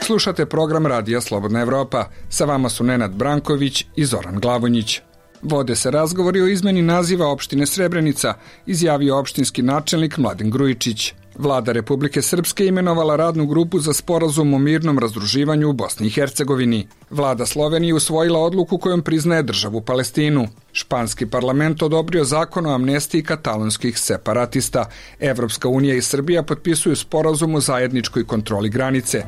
Slušate program Radija Slobodna Evropa. Sa vama su Nenad Branković i Zoran Glavonjić. Vode se razgovori o izmeni naziva opštine Srebrenica, izjavio opštinski načelnik Mladen Grujičić. Vlada Republike Srpske imenovala radnu grupu za sporazum o mirnom razdruživanju u Bosni i Hercegovini. Vlada Slovenije usvojila odluku kojom priznaje državu Palestinu. Španski parlament odobrio zakon o amnestiji katalonskih separatista. Evropska unija i Srbija potpisuju sporazum o zajedničkoj kontroli granice.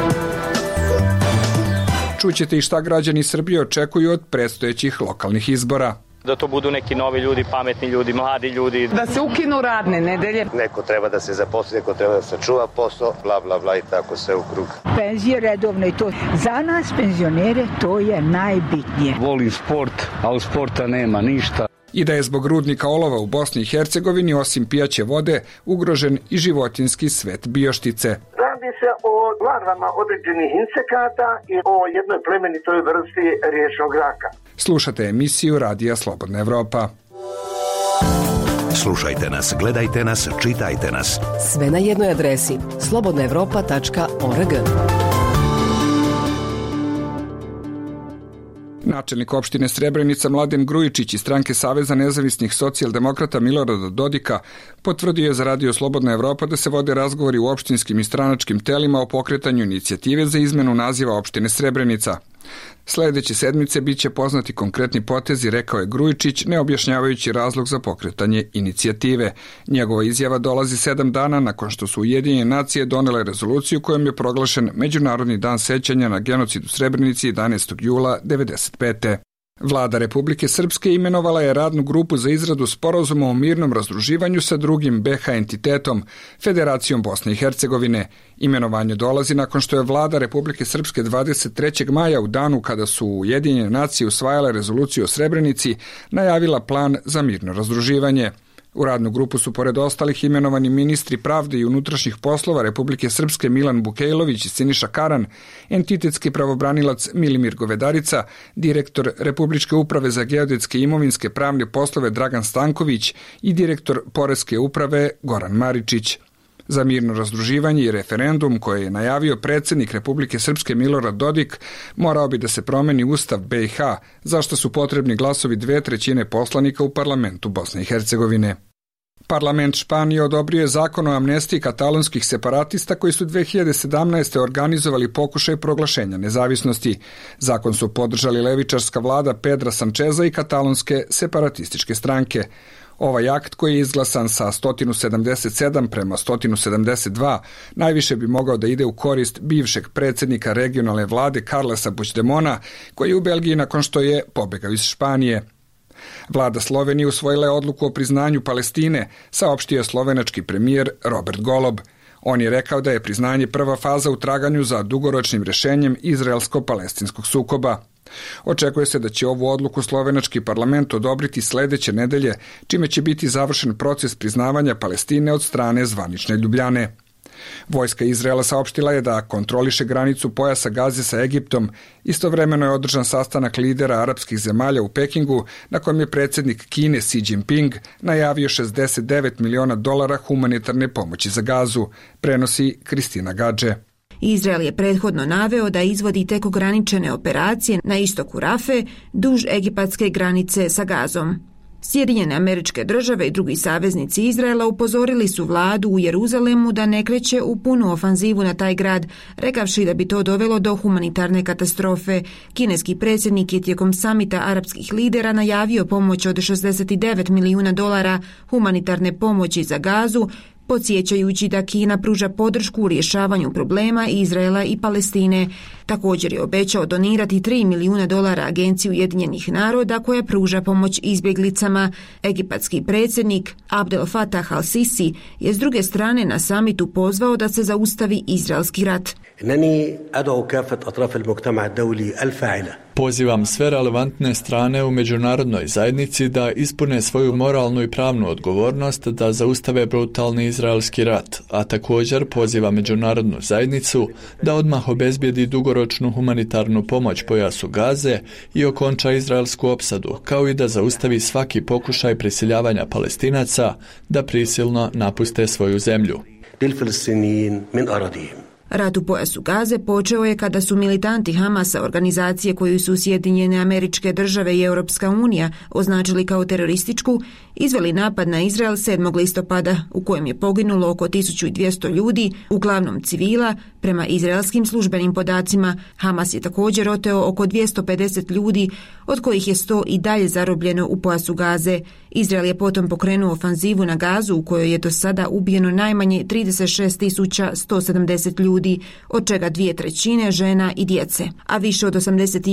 Čućete i šta građani Srbije očekuju od predstojećih lokalnih izbora. Da to budu neki novi ljudi, pametni ljudi, mladi ljudi. Da se ukinu radne nedelje. Neko treba da se zaposli, neko treba da sačuva posao, bla bla bla i tako sve u krug. Penzije redovno i to. Za nas penzionere to je najbitnije. Volim sport, a u sporta nema ništa. I da je zbog rudnika olova u Bosni i Hercegovini osim pijaće vode ugrožen i životinjski svet Bioštice. Radi se o larvama određenih insekata i o jednoj plemenitoj vrsti riječnog raka. Slušate emisiju Radija Slobodna Evropa. Slušajte nas, gledajte nas, čitajte nas. Sve na jednoj adresi slobodnaevropa.org. Načelnik opštine Srebrenica Mladen Grujičić iz stranke Saveza nezavisnih socijaldemokrata Milorada Dodika potvrdio je za Radio Slobodna Evropa da se vode razgovori u opštinskim i stranačkim telima o pokretanju inicijative za izmenu naziva opštine Srebrenica. Sledeće sedmice biće poznati konkretni potezi, rekao je Grujičić, ne objašnjavajući razlog za pokretanje inicijative. Njegova izjava dolazi 7 dana nakon što su Ujedinjene nacije donele rezoluciju kojom je proglašen Međunarodni dan sećanja na genocid u Srebrenici 11. jula 1995. Vlada Republike Srpske imenovala je radnu grupu za izradu sporazuma o mirnom razdruživanju sa drugim BiH entitetom, Federacijom Bosne i Hercegovine. Imenovanje dolazi nakon što je Vlada Republike Srpske 23. maja u danu kada su Ujedinjene nacije usvajale rezoluciju o Srebrenici najavila plan za mirno razdruživanje. U radnu grupu su pored ostalih imenovani ministri pravde i unutrašnjih poslova Republike Srpske Milan Bukejlović i Siniša Karan, entitetski pravobranilac Milimir Govedarica, direktor Republičke uprave za geodetske i imovinske pravne poslove Dragan Stanković i direktor Poreske uprave Goran Maričić. Za mirno razdruživanje i referendum koje je najavio predsjednik Republike Srpske Milorad Dodik morao bi da se promeni Ustav BiH, za što su potrebni glasovi 2/3 poslanika u parlamentu Bosne i Hercegovine. Parlament Španije odobrio je zakon o amnestiji katalonskih separatista koji su 2017. organizovali pokušaj proglašenja nezavisnosti. Zakon su podržali levičarska vlada Pedra Sančeza i katalonske separatističke stranke. Ovaj akt koji je izglasan sa 177 prema 172 najviše bi mogao da ide u korist bivšeg predsjednika regionalne vlade Carlesa Puigdemona, koji je u Belgiji nakon što je pobegao iz Španije. Vlada Slovenije usvojila je odluku o priznanju Palestine, saopštio slovenački premijer Robert Golob. On je rekao da je priznanje prva faza u traganju za dugoročnim rješenjem izraelsko-palestinskog sukoba. Očekuje se da će ovu odluku slovenački parlament odobriti sledeće nedelje, čime će biti završen proces priznavanja Palestine od strane zvanične Ljubljane. Vojska Izraela saopštila je da kontroliše granicu pojasa Gaze sa Egiptom. Istovremeno je održan sastanak lidera arapskih zemalja u Pekingu, na kojem je predsjednik Kine Xi Jinping najavio $69 miliona humanitarne pomoći za Gazu, prenosi Kristina Gadže. Izrael je prethodno naveo da izvodi tek ograničene operacije na istoku Rafe duž egipatske granice sa Gazom. Sjedinjene Američke Države i drugi saveznici Izraela upozorili su vladu u Jeruzalemu da ne kreće u punu ofanzivu na taj grad, rekavši da bi to dovelo do humanitarne katastrofe. Kineski predsjednik je tijekom samita arapskih lidera najavio pomoć od $69 milijuna humanitarne pomoći za Gazu, podsjećajući da Kina pruža podršku u rješavanju problema Izraela i Palestine. Također je obećao donirati $3 milijuna Agenciji Ujedinjenih naroda koja pruža pomoć izbjeglicama. Egipatski predsjednik Abdel Fattah al-Sisi je s druge strane na samitu pozvao da se zaustavi izraelski rat. Pozivam sve relevantne strane u međunarodnoj zajednici da ispune svoju moralnu i pravnu odgovornost da zaustave brutalni izraelski rat, a također poziva međunarodnu zajednicu da odmah obezbijedi dugoročnu humanitarnu pomoć pojasu Gaze i okonča izraelsku opsadu, kao i da zaustavi svaki pokušaj prisiljavanja Palestinaca da prisilno napuste svoju zemlju. Rat u pojasu Gaze počeo je kada su militanti Hamasa, organizacije koju su Sjedinjene Američke Države i Europska unija označili kao terorističku, izveli napad na Izrael 7. listopada u kojem je poginulo oko 1200 ljudi, uglavnom civila. Prema izraelskim službenim podacima, Hamas je također oteo oko 250 ljudi, od kojih je 100 i dalje zarobljeno u pojasu Gaze. Izrael je potom pokrenuo ofanzivu na Gazu u kojoj je do sada ubijeno najmanje 36.170 ljudi, od čega 2/3 žena i djece, a više od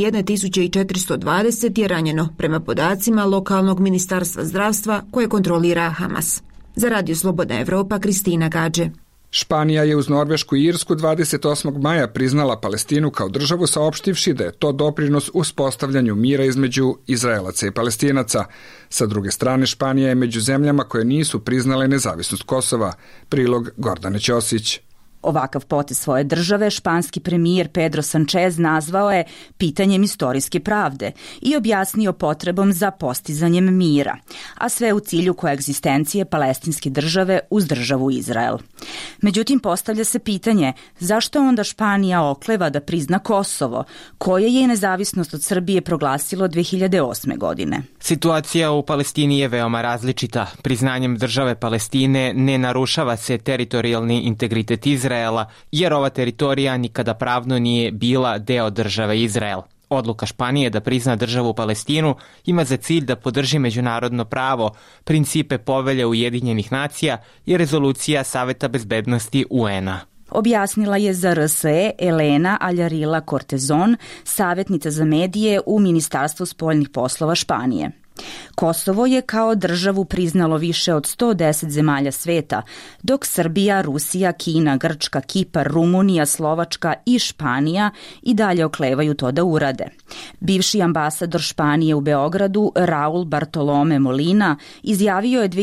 81.420 je ranjeno, prema podacima lokalnog ministarstva zdravstva koje kontrolira Hamas. Za Radio Slobodna Evropa, Kristina Gađe. Španija je uz Norvešku i Irsku 28. maja priznala Palestinu kao državu, saopštivši da je to doprinos uspostavljanju mira između Izraelaca i Palestinaca. Sa druge strane, Španija je među zemljama koje nisu priznale nezavisnost Kosova. Prilog Gordane Ćosić. Ovakav potez svoje države španski premijer Pedro Sanchez nazvao je pitanjem istorijske pravde i objasnio potrebom za postizanjem mira, a sve u cilju koegzistencije palestinske države uz državu Izrael. Međutim, postavlja se pitanje zašto onda Španija okleva da prizna Kosovo, koje je nezavisnost od Srbije proglasilo 2008. godine. Situacija u Palestini je veoma različita. Priznanjem države Palestine ne narušava se teritorijalni integritet Izraela, jer ova teritorija nikada pravno nije bila deo države Izrael. Odluka Španije da prizna državu Palestinu ima za cilj da podrži međunarodno pravo, principe Povelje Ujedinjenih nacija i rezolucija Saveta bezbednosti UN-a. Objasnila je za RSE Elena Aljarila Cortezon, savjetnica za medije u Ministarstvu spoljnih poslova Španije. Kosovo je kao državu priznalo više od 110 zemalja sveta, dok Srbija, Rusija, Kina, Grčka, Kipar, Rumunija, Slovačka i Španija i dalje oklevaju to da urade. Bivši ambasador Španije u Beogradu, Raul Bartolome Molina, izjavio je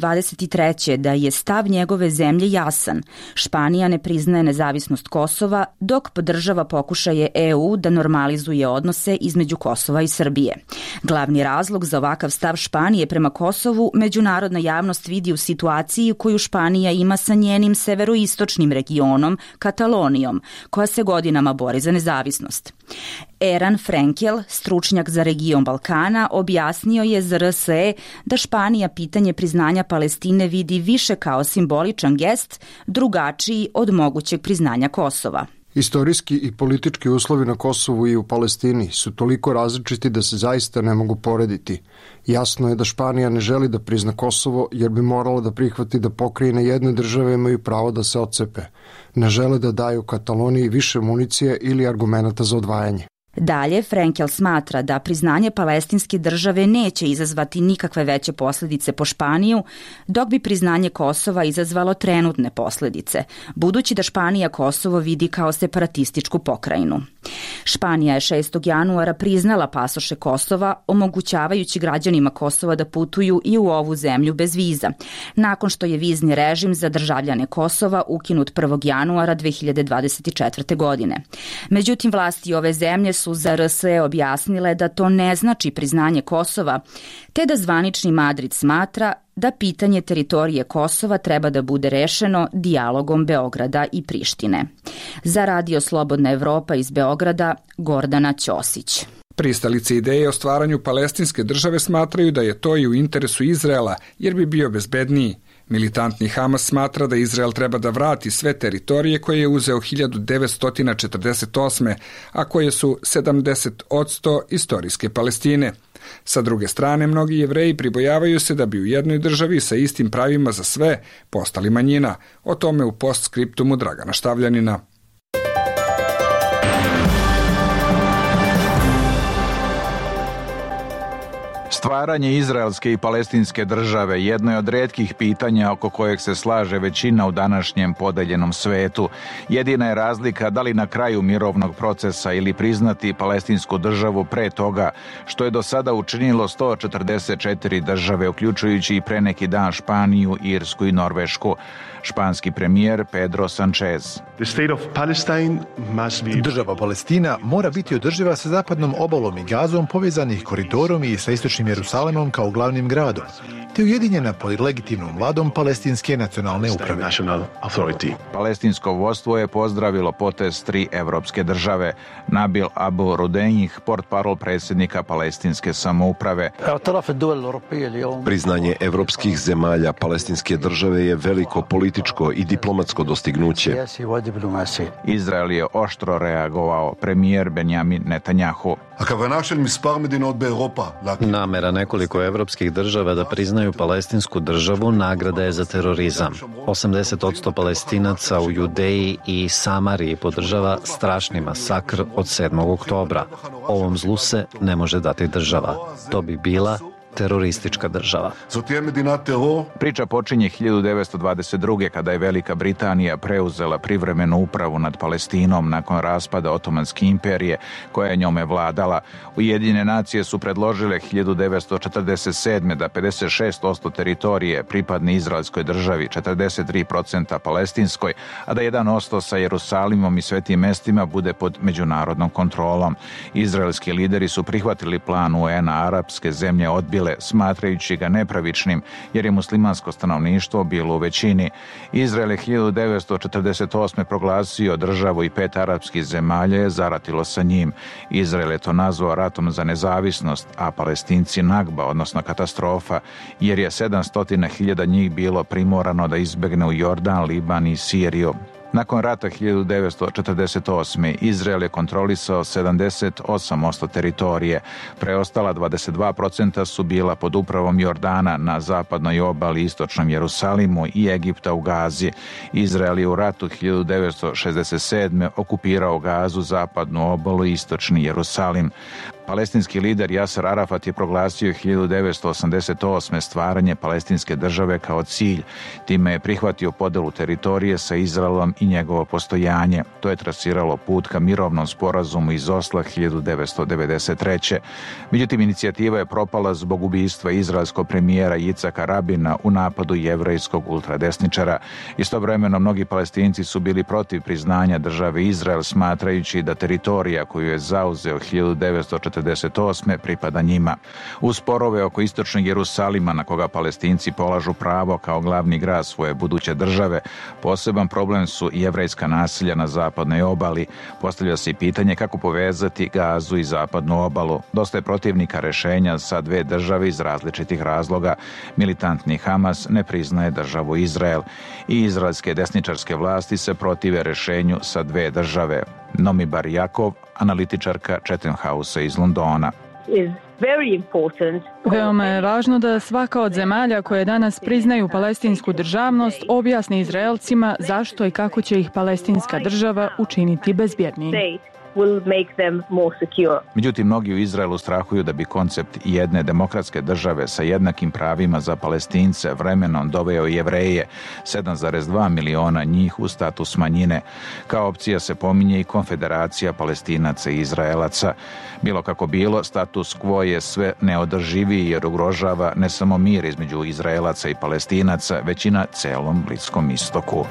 2023. da je stav njegove zemlje jasan. Španija ne priznaje nezavisnost Kosova, dok podržava pokušaje EU da normalizuje odnose između Kosova i Srbije. Glavni razlog za ovakav stav Španije prema Kosovu međunarodna javnost vidi u situaciji koju Španija ima sa njenim severoistočnim regionom, Katalonijom, koja se godinama bori za nezavisnost. Eran Frenkel, stručnjak za region Balkana, objasnio je za RSE da Španija pitanje priznanja Palestine vidi više kao simboličan gest, drugačiji od mogućeg priznanja Kosova. Istorijski i politički uslovi na Kosovu i u Palestini su toliko različiti da se zaista ne mogu porediti. Jasno je da Španija ne želi da prizna Kosovo jer bi morala da prihvati da pokrajine jedne države imaju pravo da se otcepe. Ne žele da daju Kataloniji više municije ili argumenata za odvajanje. Dalje, Frenkel smatra da priznanje palestinske države neće izazvati nikakve veće posljedice po Španiju, dok bi priznanje Kosova izazvalo trenutne posljedice, budući da Španija Kosovo vidi kao separatističku pokrajinu. Španija je 6. januara priznala pasoše Kosova, omogućavajući građanima Kosova da putuju i u ovu zemlju bez viza, nakon što je vizni režim za državljane Kosova ukinut 1. januara 2024. godine. Međutim, vlasti ove zemlje su za RSE objasnile da to ne znači priznanje Kosova, te da zvanični Madrid smatra da pitanje teritorije Kosova treba da bude rešeno dijalogom Beograda i Prištine. Za Radio Slobodna Evropa iz Beograda, Gordana Ćosić. Pristalice ideje o stvaranju palestinske države smatraju da je to i u interesu Izraela, jer bi bio bezbedniji. Militantni Hamas smatra da Izrael treba da vrati sve teritorije koje je uzeo 1948. a koje su 70% istorijske Palestine. Sa druge strane, mnogi Jevreji pribojavaju se da bi u jednoj državi sa istim pravima za sve postali manjina. O tome u postskriptumu Dragana Štavljanina. Stvaranje izraelske i palestinske države jedno je od retkih pitanja oko kojeg se slaže većina u današnjem podeljenom svetu. Jedina je razlika da li na kraju mirovnog procesa ili priznati palestinsku državu pre toga, što je do sada učinilo 144 države, uključujući i pre neki dan Španiju, Irsku i Norvešku. Španski premijer Pedro Sanchez. Država Palestina mora biti održiva sa zapadnom obalom i Gazom, povezanih koridorom i sa istočnim istočnim Jerusalemom kao glavnim gradom, te ujedinjena pod legitimnom vladom Palestinske nacionalne uprave. Palestinsko vodstvo je pozdravilo potez 3 evropske države. Nabil Abu Rudenjih, portparol predsjednika Palestinske samouprave. Priznanje evropskih zemalja Palestinske države je veliko političko i diplomatsko dostignuće. Izrael je oštro reagovao. Premijer Benjamin Netanjahu. Namera nekoliko evropskih država da priznaju palestinsku državu nagrada je za terorizam. 80% Palestinaca u Judeji i Samariji podržava strašni masakr od 7. oktobra. Ovom zlu se ne može dati država. To bi bila teroristička država. Priča počinje 1922. kada je Velika Britanija preuzela privremenu upravu nad Palestinom nakon raspada Otomanske imperije koja je njome vladala. Ujedinjene nacije su predložile 1947. da 56% teritorije pripadne izraelskoj državi, 43% palestinskoj, a da 1% sa Jerusalimom i svetim mestima bude pod međunarodnom kontrolom. Izraelski lideri su prihvatili plan UN-a, arapske zemlje odbile, smatrajući ga nepravičnim, jer je muslimansko stanovništvo bilo u većini. Izrael je 1948. proglasio državu i 5 arapskih zemalja je zaratilo sa njim. Izrael je to nazvao ratom za nezavisnost, a Palestinci Nagba, odnosno katastrofa, jer je 700.000 njih bilo primorano da izbegne u Jordan, Liban i Siriju. Nakon rata 1948. Izrael je kontrolisao 78% teritorije. Preostala 22% su bila pod upravom Jordana na zapadnoj obali, istočnom Jerusalimu i Egipta u Gazi. Izrael je u ratu 1967. okupirao Gazu, zapadnu obalu i istočni Jerusalim. Palestinski lider Jaser Arafat je proglasio 1988. stvaranje palestinske države kao cilj. Time je prihvatio podelu teritorije sa Izraelom i njegovo postojanje. To je trasiralo put ka mirovnom sporazumu iz Osla 1993. Međutim, inicijativa je propala zbog ubistva izraelskog premijera Jicaka Rabina u napadu jevrejskog ultradesničara. Istovremeno, mnogi Palestinci su bili protiv priznanja države Izrael, smatrajući da teritorija koju je zauzeo 1948. pripada njima. U sporove oko istočnog Jerusalima, na koga Palestinci polažu pravo kao glavni grad svoje buduće države, poseban problem su jevrejska naselja na zapadnoj obali. Postavlja se i pitanje kako povezati Gazu i zapadnu obalu. Dosta je protivnika rešenja sa 2 države iz različitih razloga. Militantni Hamas ne priznaje državu Izrael i izraelske desničarske vlasti se protive rešenju sa 2 države. Nomi Bar Jakov, analitičarka Chatham Housea iz Londona. Veoma je važno da svaka od zemalja koje danas priznaju palestinsku državnost objasni Izraelcima zašto i kako će ih palestinska država učiniti bezbjednijim. Međutim, mnogi u Izraelu strahuju da bi koncept jedne demokratske države sa jednakim pravima za Palestince vremenom doveo Jevreje, 7,2 miliona njih, u status manjine. Kao opcija se pominje i konfederacija Palestinaca i Izraelaca. Bilo kako bilo, status quo je sve neodrživiji jer ugrožava ne samo mir između Izraelaca i Palestinaca, već i na celom Bliskom istoku.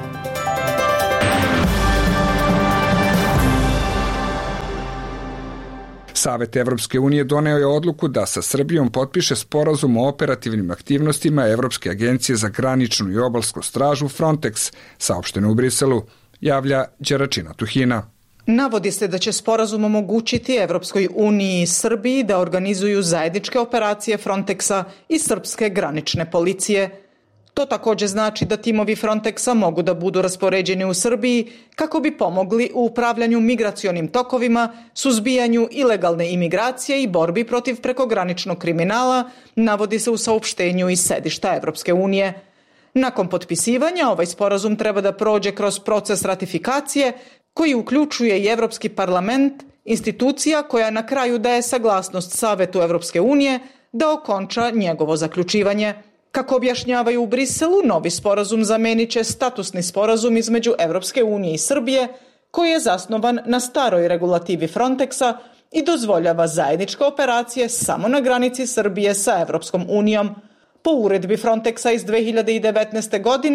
Savet Evropske unije doneo je odluku da sa Srbijom potpiše sporazum o operativnim aktivnostima Evropske agencije za graničnu i obalsku stražu Frontex, saopšteno u Briselu, javlja Đeračina Tuhina. Navodi se da će sporazum omogućiti Evropskoj uniji i Srbiji da organizuju zajedničke operacije Frontexa i srpske granične policije. To također znači da timovi Frontexa mogu da budu raspoređeni u Srbiji kako bi pomogli u upravljanju migracionim tokovima, suzbijanju ilegalne imigracije i borbi protiv prekograničnog kriminala, navodi se u saopštenju iz sedišta Evropske unije. Nakon potpisivanja, ovaj sporazum treba da prođe kroz proces ratifikacije koji uključuje i Evropski parlament, institucija koja na kraju daje saglasnost Savetu Evropske unije da okonča njegovo zaključivanje. Kako objašnjavaju u Briselu, novi sporazum zamenit će statusni sporazum između Evropske unije i Srbije, koji je zasnovan na staroj regulativi Frontexa i dozvoljava zajedničke operacije samo na granici Srbije sa Evropskom unijom. Po uredbi Frontexa iz 2019. godine,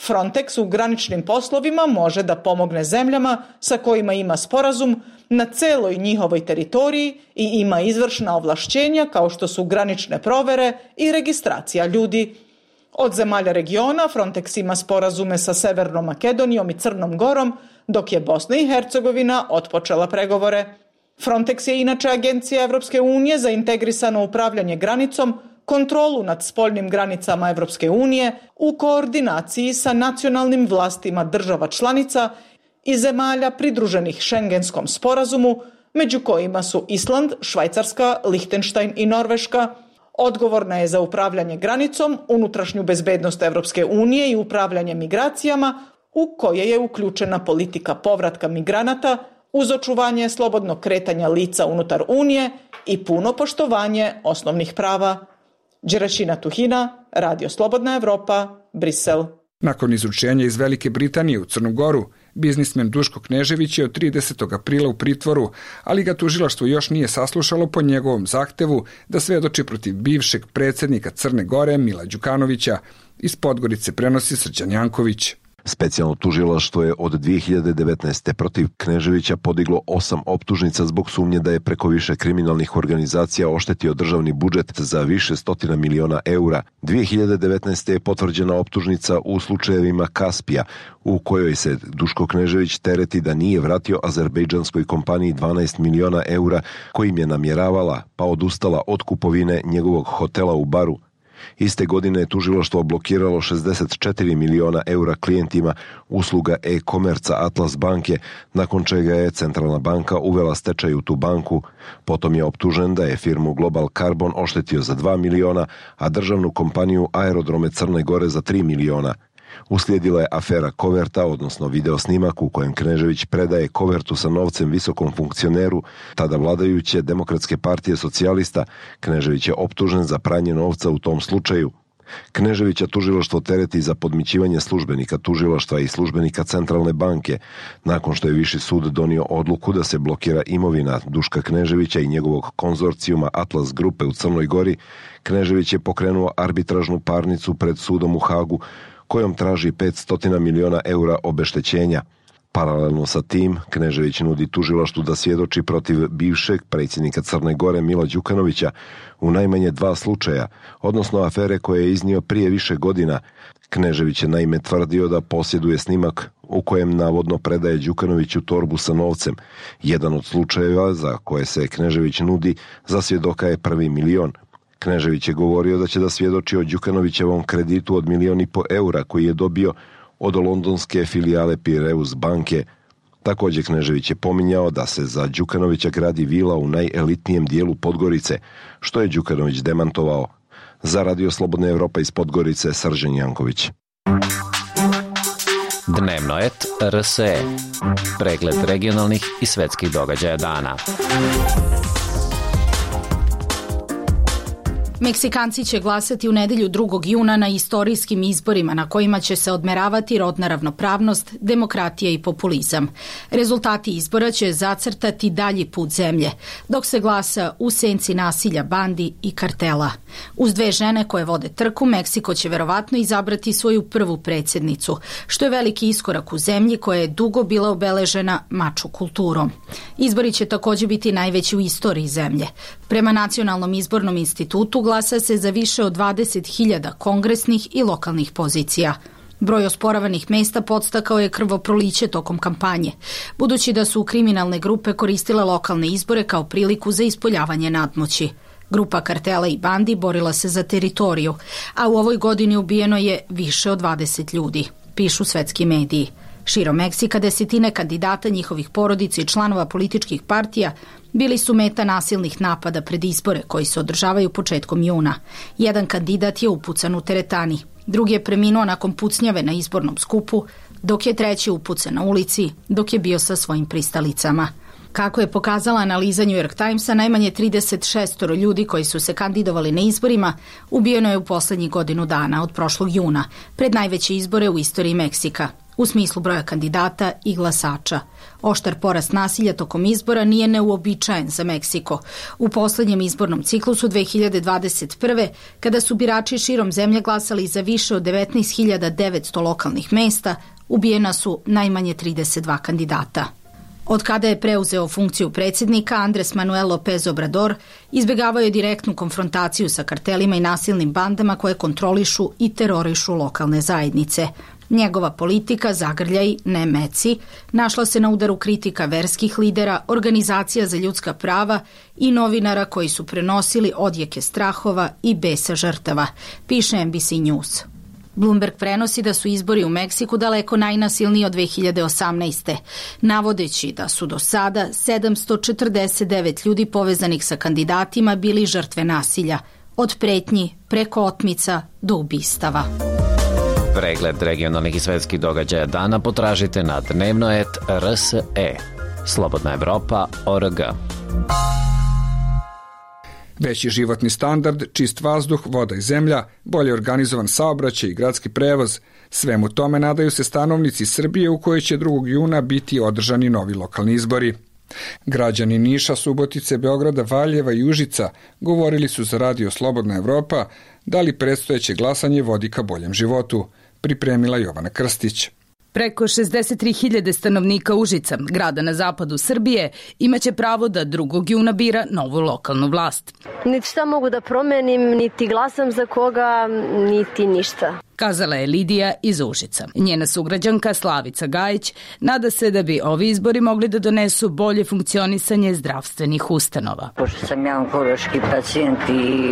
Frontex u graničnim poslovima može da pomogne zemljama sa kojima ima sporazum na celoj njihovoj teritoriji i ima izvršna ovlašćenja kao što su granične provere i registracija ljudi. Od zemalja regiona Frontex ima sporazume sa Severnom Makedonijom i Crnom Gorom, dok je Bosna i Hercegovina otpočela pregovore. Frontex je inače agencija Evropske unije za integrisano upravljanje granicom, kontrolu nad spoljnim granicama Evropske unije u koordinaciji sa nacionalnim vlastima država članica i zemalja pridruženih Šengenskom sporazumu, među kojima su Island, Švajcarska, Lihtenštajn i Norveška. Odgovorna je za upravljanje granicom, unutrašnju bezbednost Evropske unije i upravljanje migracijama, u koje je uključena politika povratka migranata uz očuvanje slobodnog kretanja lica unutar Unije i puno poštovanje osnovnih prava. Đeračina Tuhina, Radio Slobodna Evropa, Brisel. Nakon izručenja iz Velike Britanije u Crnu Goru, biznismen Duško Knežević je od 30. aprila u pritvoru, ali ga tužilaštvo još nije saslušalo po njegovom zahtevu da svedoči protiv bivšeg predsjednika Crne Gore Mila Đukanovića. Iz Podgorice prenosi Srđan Janković. Specijalno tužilaštvo je od 2019. protiv Kneževića podiglo 8 optužnica zbog sumnje da je preko više kriminalnih organizacija oštetio državni budžet za više stotina miliona eura. 2019. je potvrđena optužnica u slučajevima Kaspija, u kojoj se Duško Knežević tereti da nije vratio azerbejdžanskoj kompaniji 12 miliona eura kojim je namjeravala, pa odustala od kupovine njegovog hotela u Baru. Iste godine je tužilaštvo blokiralo 64 miliona eura klijentima usluga e-komerca Atlas banke, nakon čega je Centralna banka uvela stečaj u tu banku. Potom je optužen da je firmu Global Carbon oštetio za 2 miliona, a državnu kompaniju Aerodrome Crne Gore za 3 miliona. Uslijedila je afera koverta, odnosno videosnimak u kojem Knežević predaje kovertu sa novcem visokom funkcioneru, tada vladajuće Demokratske partije socijalista. Knežević je optužen za pranje novca u tom slučaju. Kneževića tužilaštvo tereti za podmićivanje službenika tužilaštva i službenika Centralne banke, nakon što je Viši sud donio odluku da se blokira imovina Duška Kneževića i njegovog konzorcijuma Atlas grupe u Crnoj Gori. Knežević je pokrenuo arbitražnu parnicu pred sudom u Hagu, kojom traži 500 miliona eura obeštećenja. Paralelno sa tim, Knežević nudi tužilaštvu da svjedoči protiv bivšeg predsjednika Crne Gore Mila Đukanovića u najmanje 2 slučaja, odnosno afere koje je iznio prije više godina. Knežević je naime tvrdio da posjeduje snimak u kojem navodno predaje Đukanoviću torbu sa novcem. Jedan od slučajeva za koje se Knežević nudi za svjedoka je 1 milion. Knežević je govorio da će da svjedoči o Đukanovićevom kreditu od 1,5 miliona eura koji je dobio od londonske filijale Piraeus banke. Također Knežević je pominjao da se za Đukanovića gradi vila u najelitnijem dijelu Podgorice, što je Đukanović demantovao. Za Radio Slobodna Evropa iz Podgorice, Srđan Janković. Dnevno et RSE. Pregled regionalnih i svetskih događaja dana. Meksikanci će glasati u nedelju 2. juna na istorijskim izborima na kojima će se odmeravati rodna ravnopravnost, demokratija i populizam. Rezultati izbora će zacrtati dalji put zemlje, dok se glasa u senci nasilja bandi i kartela. Uz 2 žene koje vode trku, Meksiko će verovatno izabrati svoju prvu predsjednicu, što je veliki iskorak u zemlji koja je dugo bila obeležena mačo kulturom. Izbori će također biti najveći u istoriji zemlje. Prema Nacionalnom izbornom institutu glasa se za više od 20.000 kongresnih i lokalnih pozicija. Broj osporavanih mesta podstakao je krvoproliće tokom kampanje, budući da su kriminalne grupe koristile lokalne izbore kao priliku za ispoljavanje nadmoći. Grupa kartela i bandi borila se za teritoriju, a u ovoj godini ubijeno je više od 20 ljudi, pišu svetski mediji. Širom Meksika desetine kandidata, njihovih porodica i članova političkih partija bili su meta nasilnih napada pred izbore koji se održavaju početkom juna. Jedan kandidat je upucan u teretani, drugi je preminuo nakon pucnjave na izbornom skupu, dok je treći upucan na ulici dok je bio sa svojim pristalicama. Kako je pokazala analiza New York Timesa, najmanje 36 ljudi koji su se kandidovali na izborima ubijeno je u posljednjih godinu dana od prošlog juna, pred najveće izbore u istoriji Meksika. u smislu broja kandidata i glasača. Oštar porast nasilja tokom izbora nije neuobičajen za Meksiko. U poslednjem izbornom ciklusu 2021. kada su birači širom zemlje glasali za više od 19.900 lokalnih mesta, ubijena su najmanje 32 kandidata. Od kada je preuzeo funkciju predsjednika, Andres Manuel López Obrador izbjegavao je direktnu konfrontaciju sa kartelima i nasilnim bandama koje kontrolišu i terorišu lokalne zajednice. Njegova politika zagrljaj, ne meci, našla se na udaru kritika verskih lidera, organizacija za ljudska prava i novinara koji su prenosili odjeke strahova i besa žrtava, piše NBC News. Bloomberg prenosi da su izbori u Meksiku daleko najnasilniji od 2018. navodeći da su do sada 749 ljudi povezanih sa kandidatima bili žrtve nasilja, od pretnji preko otmica do ubistava. Pregled regionalnih i svetskih događaja dana potražite na dnevnoet.rse. Slobodna Evropa.org. Veći životni standard, čist vazduh, voda i zemlja, bolje organizovan saobraćaj i gradski prevoz. Svemu tome nadaju se stanovnici Srbije u kojoj će 2. juna biti održani novi lokalni izbori. Građani Niša, Subotice, Beograda, Valjeva i Užica govorili su za Radio Slobodna Evropa da li predstojeće glasanje vodi ka boljem životu, pripremila Jovana Krstić. Preko 63.000 stanovnika Užica, grada na zapadu Srbije, imaće pravo da 2. juna bira novu lokalnu vlast. Niti šta mogu da promenim, niti glasam za koga, niti ništa. Kazala je Lidija iz Užica. Njena sugrađanka Slavica Gajić nada se da bi ovi izbori mogli da donesu bolje funkcionisanje zdravstvenih ustanova. Pošto sam ja onkološki pacijent i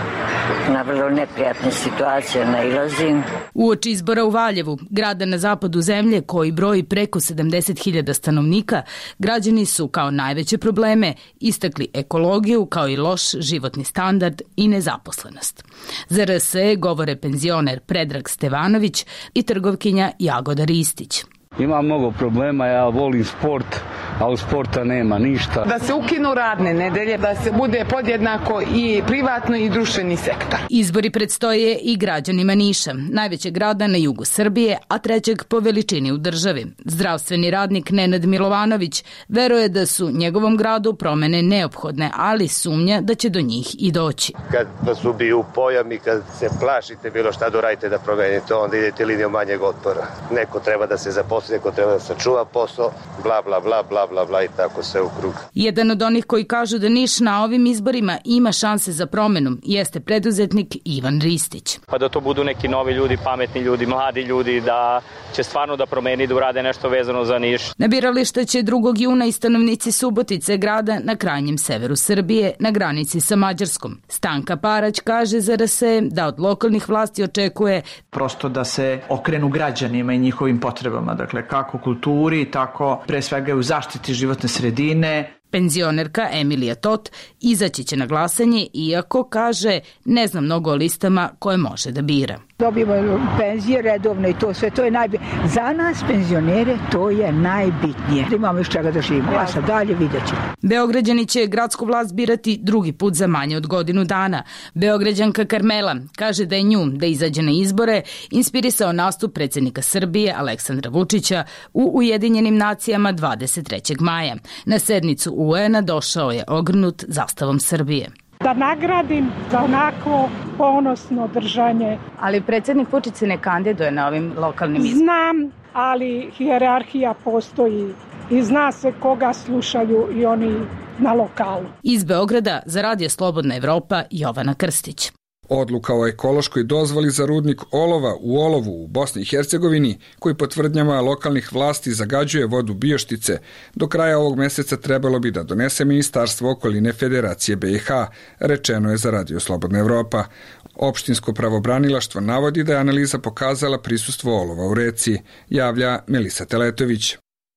na vrlo neprijatne situacije nailazim. Uoči izbora u Valjevu, grada na zapadu zemlje koji broji preko 70.000 stanovnika, građani su kao najveće probleme istakli ekologiju kao i loš životni standard i nezaposlenost. Za RSE govore penzioner Predrag Stevanović i trgovkinja Jagoda Ristić. Ima mnogo problema, ja volim sport, a u sporta nema ništa. Da se ukinu radne nedelje, da se bude podjednako i privatno i društveni sektor. Izbori predstoje i građanima Niša, najvećeg grada na jugu Srbije, a trećeg po veličini u državi. Zdravstveni radnik Nenad Milovanović veruje da su njegovom gradu promene neophodne, ali sumnja da će do njih i doći. Kad vas ubiju u pojam i kad se plašite bilo šta doradite da promenite, onda idete linijom manjeg otpora. Neko treba da se zaposli, neko treba da sačuva posao, bla, bla, bla, bla, bla, bla i tako se u krug. Jedan od onih koji kažu da Niš na ovim izborima ima šanse za promenu jeste preduzetnik Ivan Ristić. Pa da to budu neki novi ljudi, pametni ljudi, mladi ljudi, da će stvarno da promeni, da urade nešto vezano za Niš. Na birališta će 2. juna i stanovnici Subotice, grada na krajnjem severu Srbije, na granici sa Mađarskom. Stanka Parać kaže za RSE da od lokalnih vlasti očekuje prosto da se okrenu građanima i njihovim potrebama, dakle kako kulturi, tako pre svega u zaštiti životne sredine. Penzionerka Emilija Tot izaći će na glasanje, iako kaže ne zna mnogo o listama koje može da bira. Dobijemo penzije redovno i to sve, to je najbitnije. Za nas penzionere to je najbitnije. Da imamo iz čega da živimo, a sad dalje vidjet ćemo. Beograđani će gradsku vlast birati drugi put za manje od godinu dana. Beograđanka Karmela kaže da je nju da izađe na izbore inspirisao nastup predsjednika Srbije Aleksandra Vučića u Ujedinjenim nacijama 23. maja. Na sednicu UN-a došao je ogrnut zastavom Srbije. Da nagradim za onako ponosno držanje. Ali predsjednik Vučić se ne kandiduje na ovim lokalnim izborima. Znam, ali hijerarhija postoji i zna se koga slušaju i oni na lokalu. Iz Beograda za Radio Slobodna Evropa Jovana Krstić. Odluka o ekološkoj dozvoli za rudnik olova u Olovu u Bosni i Hercegovini, koji po tvrdnjama lokalnih vlasti zagađuje vodu Bioštice, do kraja ovog meseca trebalo bi da donese Ministarstvo okoline Federacije BiH, rečeno je za Radio Slobodna Evropa. Opštinsko pravobranilaštvo navodi da je analiza pokazala prisustvo olova u reci, javlja Melisa Teletović.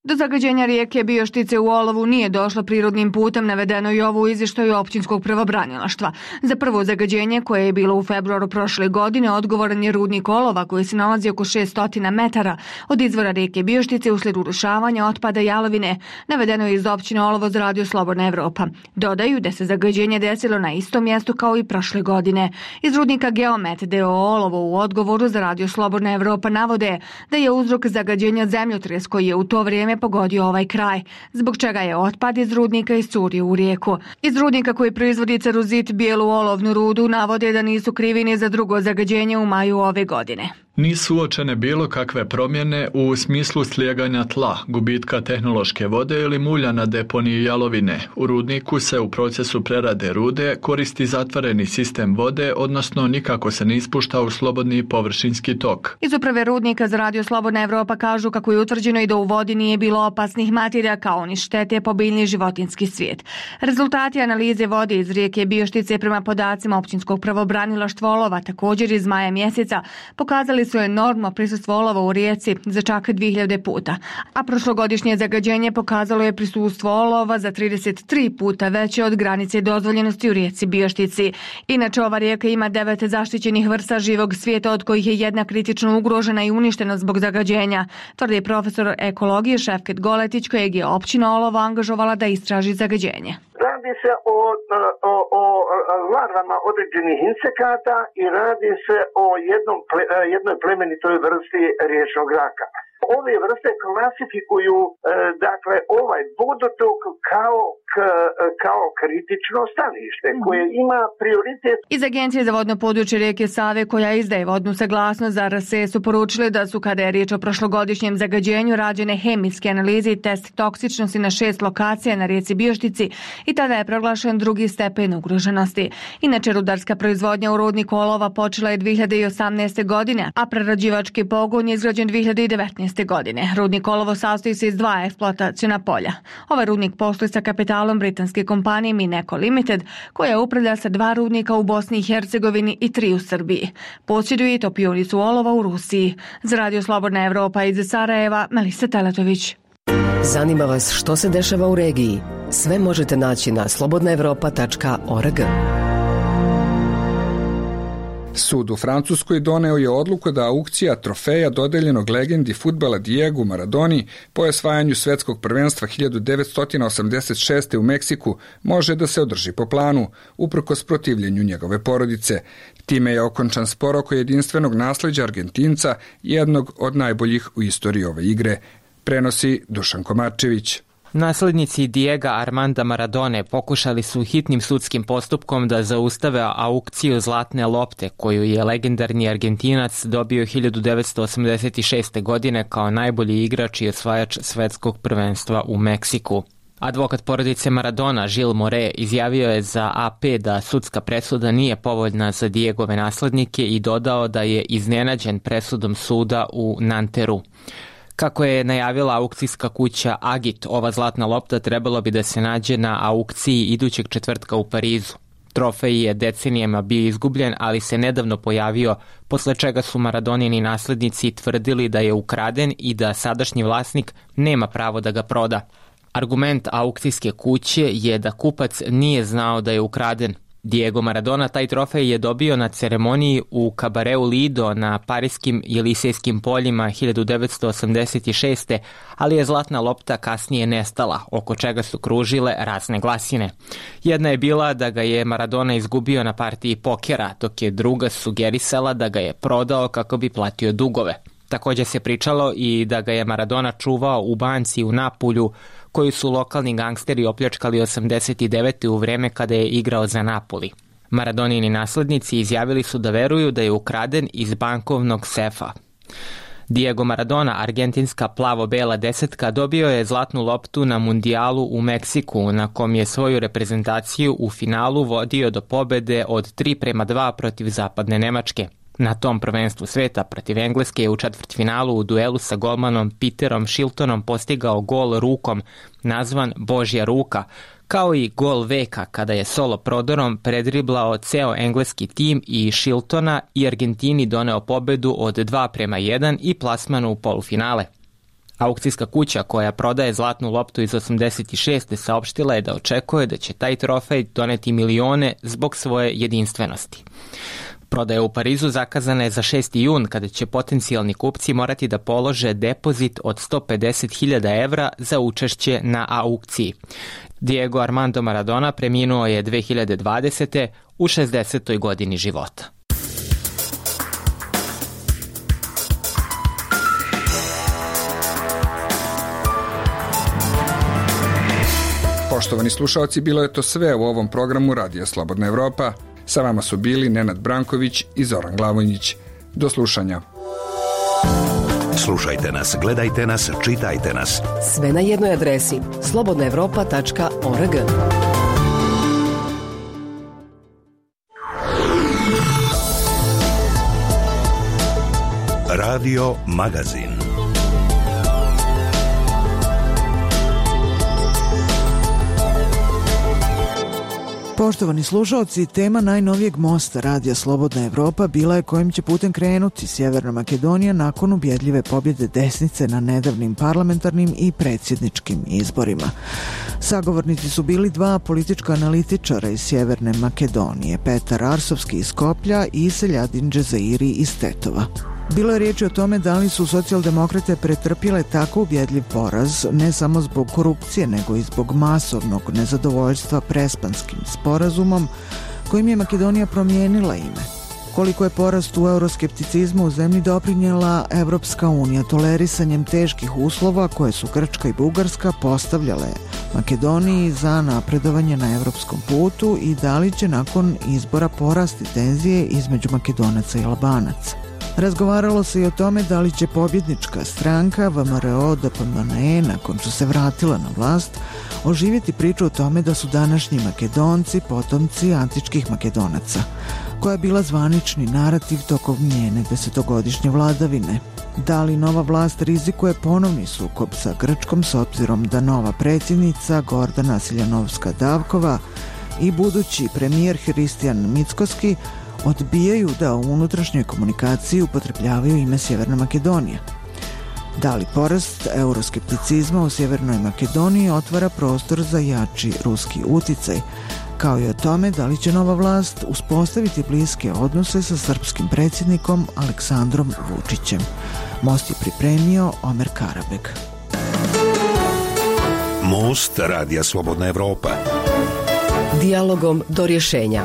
Do zagađenja rijeke Bioštice u olovu nije došlo prirodnim putem, navedeno i ovo u izvještaju općinskog pravobranilaštva. Za prvo zagađenje, koje je bilo u februaru prošle godine, odgovoran je rudnik olova koji se nalazi oko 600 metara od izvora rijeke Bioštice usled urušavanja otpada jalovine, navedeno je iz općine Olovo za Radio Slobodna Evropa. Dodaju da se zagađenje desilo na istom mjestu kao i prošle godine. Iz rudnika Geomet d.o. Olovo u odgovoru za Radio Slobodna Evropa navode da je uzrok zagađenja zemljotres koji je u to vrijeme pogodio ovaj kraj, zbog čega je otpad iz rudnika iscurio u rijeku. Iz rudnika koji proizvodi ceruzit, bijelu olovnu rudu, navode da nisu krivi ni za drugo zagađenje u maju ove godine. Nisu uočene bilo kakve promjene u smislu slijeganja tla, gubitka tehnološke vode ili mulja na deponiji jalovine. U rudniku se u procesu prerade rude koristi zatvoreni sistem vode, odnosno nikako se ne ispušta u slobodni površinski tok. Iz uprave rudnika za Radio Slobodna Evropa kažu kako je utvrđeno i da u vodi nije bilo opasnih materija kao ni štete po biljni i životinjski svijet. Rezultati analize vode iz rijeke Bioštice prema podacima općinskog pravobranilaštva Olova također iz maja mjeseca pokazali su enormno prisustvo olova u rijeci za čak 2000 puta, a prošlogodišnje zagađenje pokazalo je prisustvo olova za 33 puta veće od granice dozvoljenosti u rijeci Bioštici. Inače, ova rijeka ima 9 zaštićenih vrsta živog svijeta, od kojih je jedna kritično ugrožena i uništena zbog zagađenja, tvrdi profesor ekologije Šefket Goletić, kojeg je općina Olovo angažovala da istraži zagađenje. Radi se o larvama određenih insekata i radi se o jednoj plemenitoj vrsti riječnog raka. Ove vrste klasifikuju dakle ovaj vodotok kao kritično stanište koje ima prioritet. Iz Agencije za vodno područje rijeke Save, koja izdaje vodnu saglasnost za RSE, su poručili da su, kada je riječ o prošlogodišnjem zagađenju, rađene hemijske analize i test toksičnosti na 6 lokacija na rijeci Bioštici i tada je proglašen 2. stepen ugroženosti. Inače, rudarska proizvodnja u rudniku olova počela je 2018. godine, a prerađivački pogon je izgrađen 2019. godine. Rudnik Olovo sastoji se iz 2 eksploatacijna polja. Ovaj rudnik postoji sa kapitalom britanske kompanije Mineco Limited, koja upravlja sa 2 rudnika u Bosni i Hercegovini i 3 u Srbiji. Posjeduje i topionicu olova u Rusiji. Za Radio Slobodna Evropa iz Sarajeva, Melisa Teletović. Zanima vas što se dešava u regiji? Sve možete naći na slobodnaevropa.org. Sud u Francuskoj doneo je odluku da aukcija trofeja dodeljenog legendi fudbala Diegu Maradoni po osvajanju svetskog prvenstva 1986. u Meksiku može da se održi po planu, uprkos protivljenju njegove porodice. Time je okončan spor oko jedinstvenog nasleđa Argentinca, jednog od najboljih u istoriji ove igre, prenosi Dušan Komarčević. Naslednici Diega Armanda Maradone pokušali su hitnim sudskim postupkom da zaustave aukciju zlatne lopte koju je legendarni Argentinac dobio 1986. godine kao najbolji igrač i osvajač svetskog prvenstva u Meksiku. Advokat porodice Maradona, Gilles More, izjavio je za AP da sudska presuda nije povoljna za Diegove naslednike i dodao da je iznenađen presudom suda u Nanteru. Kako je najavila aukcijska kuća Agit, ova zlatna lopta trebalo bi da se nađe na aukciji idućeg četvrtka u Parizu. Trofej je decenijama bio izgubljen, ali se nedavno pojavio, posle čega su Maradonini naslednici tvrdili da je ukraden i da sadašnji vlasnik nema pravo da ga proda. Argument aukcijske kuće je da kupac nije znao da je ukraden. Diego Maradona taj trofej je dobio na ceremoniji u kabareu Lido na pariskim i Elisejskim poljima 1986. ali je zlatna lopta kasnije nestala, oko čega su kružile razne glasine. Jedna je bila da ga je Maradona izgubio na partiji pokera, dok je druga sugerisala da ga je prodao kako bi platio dugove. Također se pričalo i da ga je Maradona čuvao u banci u Napulju, koju su lokalni gangsteri opljačkali 89. u vreme kada je igrao za Napoli. Maradonini naslednici izjavili su da veruju da je ukraden iz bankovnog sefa. Diego Maradona, argentinska plavo-bela desetka, dobio je zlatnu loptu na mundijalu u Meksiku, na kom je svoju reprezentaciju u finalu vodio do pobede od 3:2 protiv zapadne Nemačke. Na tom prvenstvu sveta protiv Engleske je u četvrtfinalu u duelu sa golmanom Peterom Shiltonom postigao gol rukom, nazvan Božja ruka, kao i gol veka kada je solo prodorom predriblao ceo engleski tim i Shiltona i Argentini doneo pobedu od 2:1 i plasmanu u polufinale. Aukcijska kuća koja prodaje zlatnu loptu iz 86. saopštila je da očekuje da će taj trofej doneti milione zbog svoje jedinstvenosti. Prodaja u Parizu zakazana je za 6. jun, kada će potencijalni kupci morati da polože depozit od 150.000 evra za učešće na aukciji. Diego Armando Maradona preminuo je 2020. u 60. godini života. Poštovani slušalci, bilo je to sve u ovom programu Radija Slobodna Evropa. Sa vama su bili Nenad Branković i Zoran Glavonjić. Do slušanja. Slušajte nas, gledajte nas, čitajte nas. Sve na jednoj adresi slobodnaevropa.org. Radio Magazin. Poštovani slušalci, tema najnovijeg mosta Radija Slobodna Evropa bila je kojim će putem krenuti Sjeverna Makedonija nakon ubjedljive pobjede desnice na nedavnim parlamentarnim i predsjedničkim izborima. Sagovornici su bili dva politička analitičara iz Sjeverne Makedonije, Petar Arsovski iz Skoplja i Seljadin Džezairi iz Tetova. Bilo je riječi o tome da li su socijaldemokrate pretrpjele tako ubjedljiv poraz ne samo zbog korupcije, nego i zbog masovnog nezadovoljstva Prespanskim sporazumom kojim je Makedonija promijenila ime. Koliko je porast u euroskepticizmu u zemlji doprinijela Evropska unija tolerisanjem teških uslova koje su Grčka i Bugarska postavljale Makedoniji za napredovanje na evropskom putu i da li će nakon izbora porasti tenzije između Makedonaca i Albanaca. Razgovaralo se i o tome da li će pobjednička stranka VMRO-DPMNE, nakon što se vratila na vlast, oživjeti priču o tome da su današnji Makedonci potomci antičkih Makedonaca, koja je bila zvanični narativ tokom njene 10-godišnje vladavine. Da li nova vlast rizikuje ponovni sukob sa Grčkom s obzirom da nova predsjednica Gordana Siljanovska-Davkova i budući premijer Hristijan Mickoski odbijaju da u unutrašnjoj komunikaciji upotrebljavaju ime Sjeverna Makedonija? Da li porast euroskepticizma u Sjevernoj Makedoniji otvara prostor za jači ruski uticaj, kao i o tome da li će nova vlast uspostaviti bliske odnose sa srpskim predsjednikom Aleksandrom Vučićem? Most je pripremio Omer Karabeg. Most Radija Slobodna Evropa. Dijalogom do rješenja.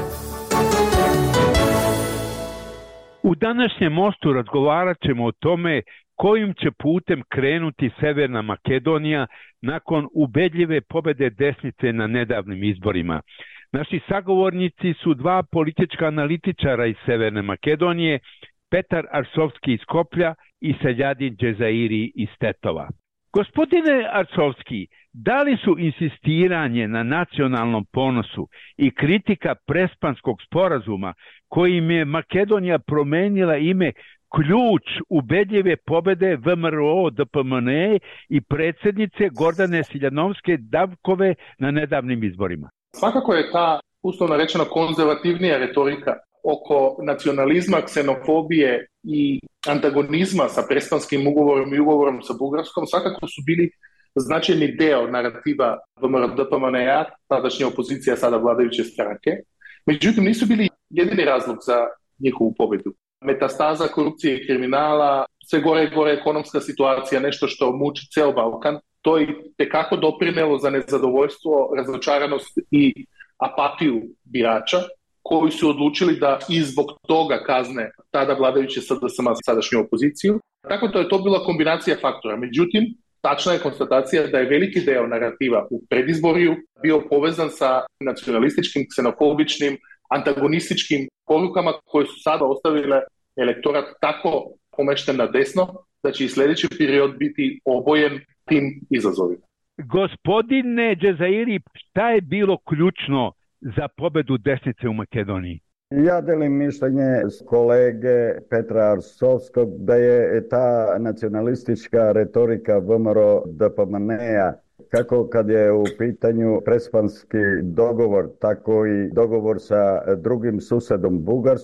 U današnjem mostu razgovarat ćemo o tome kojim će putem krenuti Severna Makedonija nakon ubedljive pobjede desnice na nedavnim izborima. Naši sagovornici su dva politička analitičara iz Severne Makedonije, Petar Arsovski iz Skoplja i Seljadin Džezairi iz Tetova. Gospodine Arsovski, da li su insistiranje na nacionalnom ponosu i kritika Prespanskog sporazuma kojim je Makedonija promenila ime ključ ubedljive pobjede VMRO-DPMNE i predsjednice Gordane Siljanovske-Davkove na nedavnim izborima? Svakako je ta, uslovno rečeno, konzervativnija retorika oko nacionalizma, ksenofobije i antagonizma sa Prespanskim ugovorom i ugovorom sa Bugarskom svakako su bili značajni deo narativa VMRO-DPMNE, tadašnja opozicija, sada vladajuće stranke. Međutim, nisu bili jedini razlog za njihovu pobjedu. Metastaza korupcije i kriminala, sve gore i gore ekonomska situacija, nešto što muči ceo Balkan, to je tekako doprinelo za nezadovoljstvo, razočaranost i apatiju birača, koji su odlučili da i zbog toga kazne tada vladajuće SDSM sadašnju opoziciju. Tako da je to bila kombinacija faktora. Međutim, tačna je konstatacija da je veliki deo narativa u predizborju bio povezan sa nacionalističkim, ksenofobičnim, antagonističkim porukama koje su sada ostavile elektorat tako pomešten na desno da će i sljedeći period biti obojen tim izazovima. Gospodine Džezairi, šta je bilo ključno za pobjedu desnice u Makedoniji? Ja delim mišljenje kolege Petra Arsovskog da je ta nacionalistička retorika VMRO-DPMNE-a, kako kad je u pitanju Prespanski dogovor, tako i dogovor sa drugim susedom Bugarskom,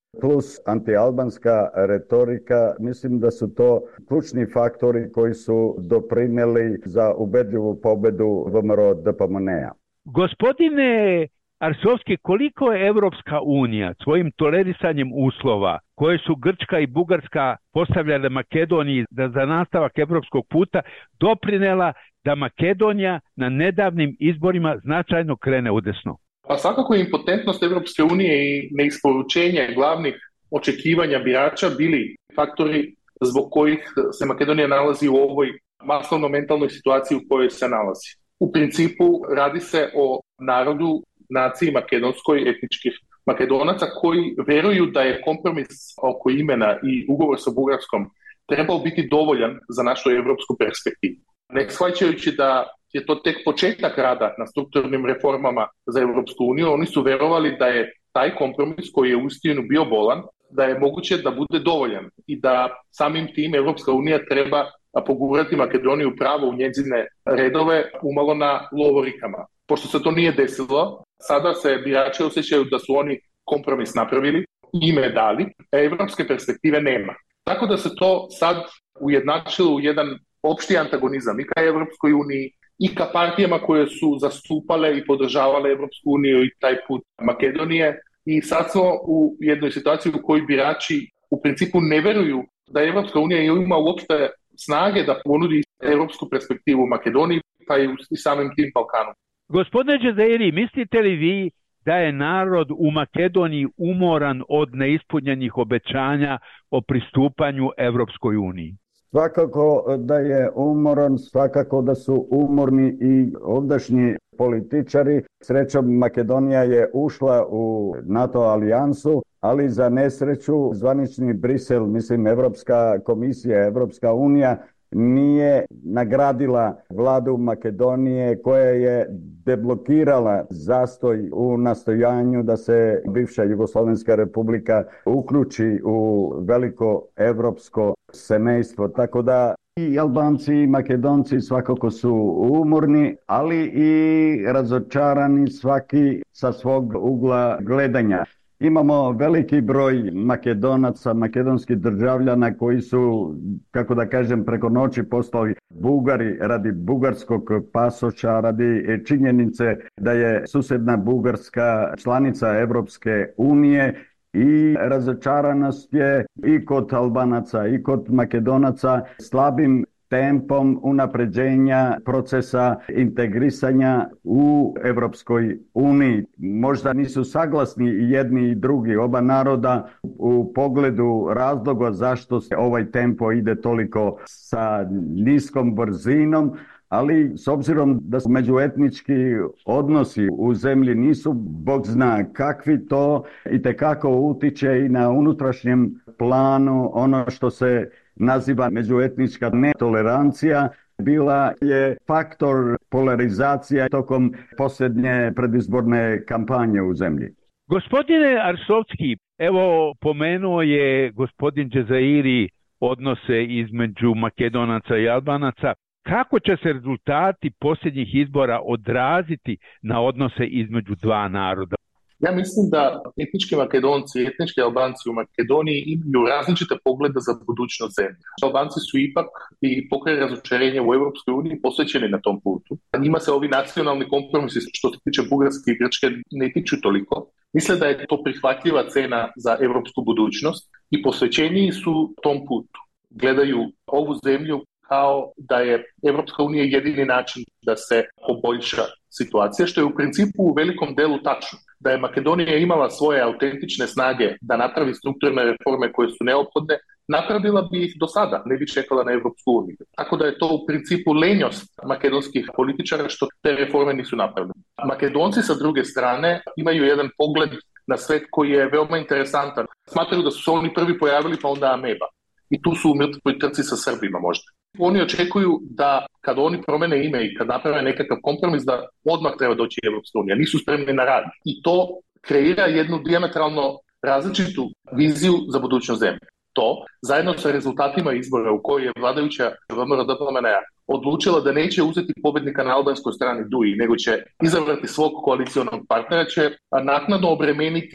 plus antialbanska retorika, mislim da su to ključni faktori koji su doprineli za ubedljivu pobedu VMRO DPMNE-a. Gospodine Arsovski, koliko je Evropska unija svojim tolerisanjem uslova koje su Grčka i Bugarska postavljale Makedoniji za nastavak evropskog puta doprinela da Makedonija na nedavnim izborima značajno krene udesno? Pa svakako je impotentnost Evropske unije i neisporučenje glavnih očekivanja birača bili faktori zbog kojih se Makedonija nalazi u ovoj masovno-mentalnoj situaciji u kojoj se nalazi. U principu radi se o narodu, naciji makedonskoj, etničkih Makedonaca koji veruju da je kompromis oko imena i ugovor sa Bugarskom trebao biti dovoljan za našu evropsku perspektivu. Ne shvaćajući da je to tek početak rada na strukturnim reformama za Evropsku uniju, oni su verovali da je taj kompromis koji je uistinu bio bolan, da je moguće da bude dovoljan i da samim tim Evropska unija treba pogurati Makedoniju pravo u njezine redove umalo na lovorikama. Pošto se to nije desilo, sada se birači osjećaju da su oni kompromis napravili, ime dali, a evropske perspektive nema. Tako da se to sad ujednačilo u jedan opšti antagonizam i ka Evropskoj uniji i ka partijama koje su zastupale i podržavale Evropsku uniju i taj put Makedonije. I sad smo u jednoj situaciji u kojoj birači u principu ne veruju da Evropska unija ima uopšte snage da ponudi evropsku perspektivu Makedoniji pa i samim tim Balkanu. Gospodine Džezairi, mislite li vi da je narod u Makedoniji umoran od neispunjenih obećanja o pristupanju Evropskoj uniji? Svakako da je umoran, svakako da su umorni i ovdašnji političari. Srećom, Makedonija je ušla u NATO alijansu, ali za nesreću zvanični Brisel, mislim Evropska komisija, Evropska unija, nije nagradila vladu Makedonije koja je deblokirala zastoj u nastojanju da se bivša Jugoslovenska republika uključi u veliko evropsko semejstvo. Tako da i Albanci i Makedonci svakako su umorni, ali i razočarani svaki sa svog ugla gledanja. Imamo veliki broj Makedonaca, makedonskih državljana koji su, kako da kažem, preko noći postali Bugari radi bugarskog pasoša, radi činjenice da je susedna Bugarska članica Evropske unije i razočaranost je i kod Albanaca i kod Makedonaca slabim tempom unapređenja procesa integrisanja u Evropskoj uniji. Možda nisu saglasni i jedni i drugi, oba naroda, u pogledu razloga zašto se ovaj tempo ide toliko sa niskom brzinom, ali s obzirom da su međuetnički odnosi u zemlji nisu bog zna kakvi, to itekako utiče i na unutrašnjem planu ono što se naziva međuetnička netolerancija, bila je faktor polarizacija tokom posljednje predizborne kampanje u zemlji. Gospodine Arsovski, evo pomenuo je gospodin Džezairi odnose između Makedonaca i Albanaca. Kako će se rezultati posljednjih izbora odraziti na odnose između dva naroda? Ja mislim da etnički Makedonci i etnički Albanci u Makedoniji imaju različite poglede za budućnost zemlje. Albanci su ipak i pokraj razočarenja u Evropskoj uniji posvećeni na tom putu. Njima se ovi nacionalni kompromisi što se tiče Bugarske i Grčke ne tiču toliko. Misle da je to prihvatljiva cena za evropsku budućnost i posvećeniji su tom putu. Gledaju ovu zemlju kao da je Evropska unija jedini način da se poboljša situacija, što je u principu u velikom delu tačno. Da je Makedonija imala svoje autentične snage da napravi strukturne reforme koje su neophodne, napravila bi ih do sada, ne bi čekala na Evropsku uniju. Tako da je to u principu lenjost makedonskih političara što te reforme nisu napravljene. Makedonci sa druge strane imaju jedan pogled na svet koji je veoma interesantan. Smatraju da su se oni prvi pojavili pa onda ameba. I tu su u mrtvoj trci sa Srbima možda. Oni očekuju da kad oni promene ime i kad naprave nekakav kompromis da odmah treba doći Evropska unija. Nisu spremni na rad. I to kreira jednu dijametralno različitu viziju za budućnost zemlje. To, zajedno sa rezultatima izbora u kojoj je vladajuća VMRO DPMNE odlučila da neće uzeti pobednika na albanskoj strani DUI, nego će izabrati svog koalicijonog partnera, će naknadno obremeniti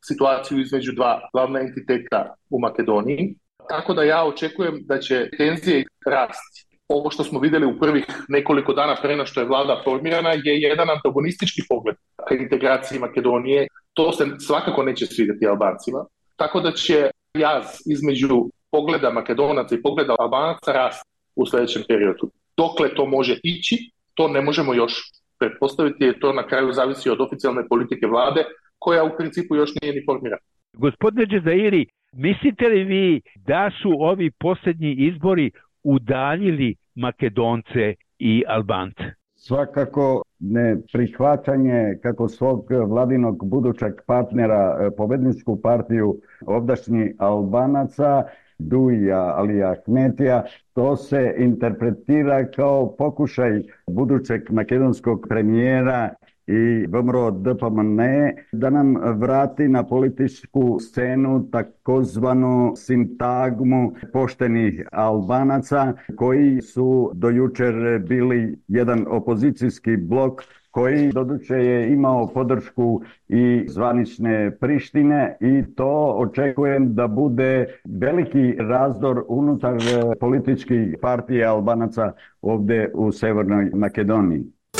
situaciju između dva glavna entiteta u Makedoniji. Tako da ja očekujem da će tenzije rasti. Ovo što smo vidjeli u prvih nekoliko dana pre nego što je vlada formirana je jedan antagonistički pogled ka integraciji Makedonije. To se svakako neće svidjeti Albancima. Tako da će jaz između pogleda Makedonaca i pogleda Albanaca rasti u sljedećem periodu. Dokle to može ići, to ne možemo još pretpostaviti, jer to na kraju zavisi od oficijalne politike vlade, koja u principu još nije ni formirana. Gospodine Džezairi, mislite li vi da su ovi posljednji izbori udaljili Makedonce i Albance? Svakako neprihvaćanje kako svog vladinog budućeg partnera, pobedničku partiju ovdašnjih Albanaca, Duija Alija Ahmetija, to se interpretira kao pokušaj budućeg makedonskog premijera i VMRO DPMN da nam vrati na političku scenu takozvanu sintagmu poštenih Albanaca koji su do jučer bili jedan opozicijski blok koji doduše je imao podršku i zvanične Prištine i to očekujem da bude veliki razdor unutar političkih partija Albanaca ovdje u Severnoj Makedoniji.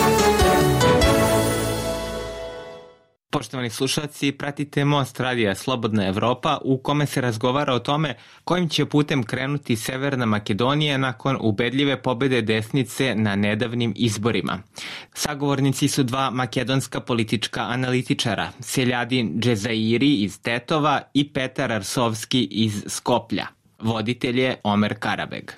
Poštovani slušalci, pratite Most radija Slobodna Evropa u kome se razgovara o tome kojim će putem krenuti Severna Makedonija nakon ubedljive pobede desnice na nedavnim izborima. Sagovornici su dva makedonska politička analitičara, Seljadin Džezairi iz Tetova i Petar Arsovski iz Skoplja. Voditelj je Omer Karabeg.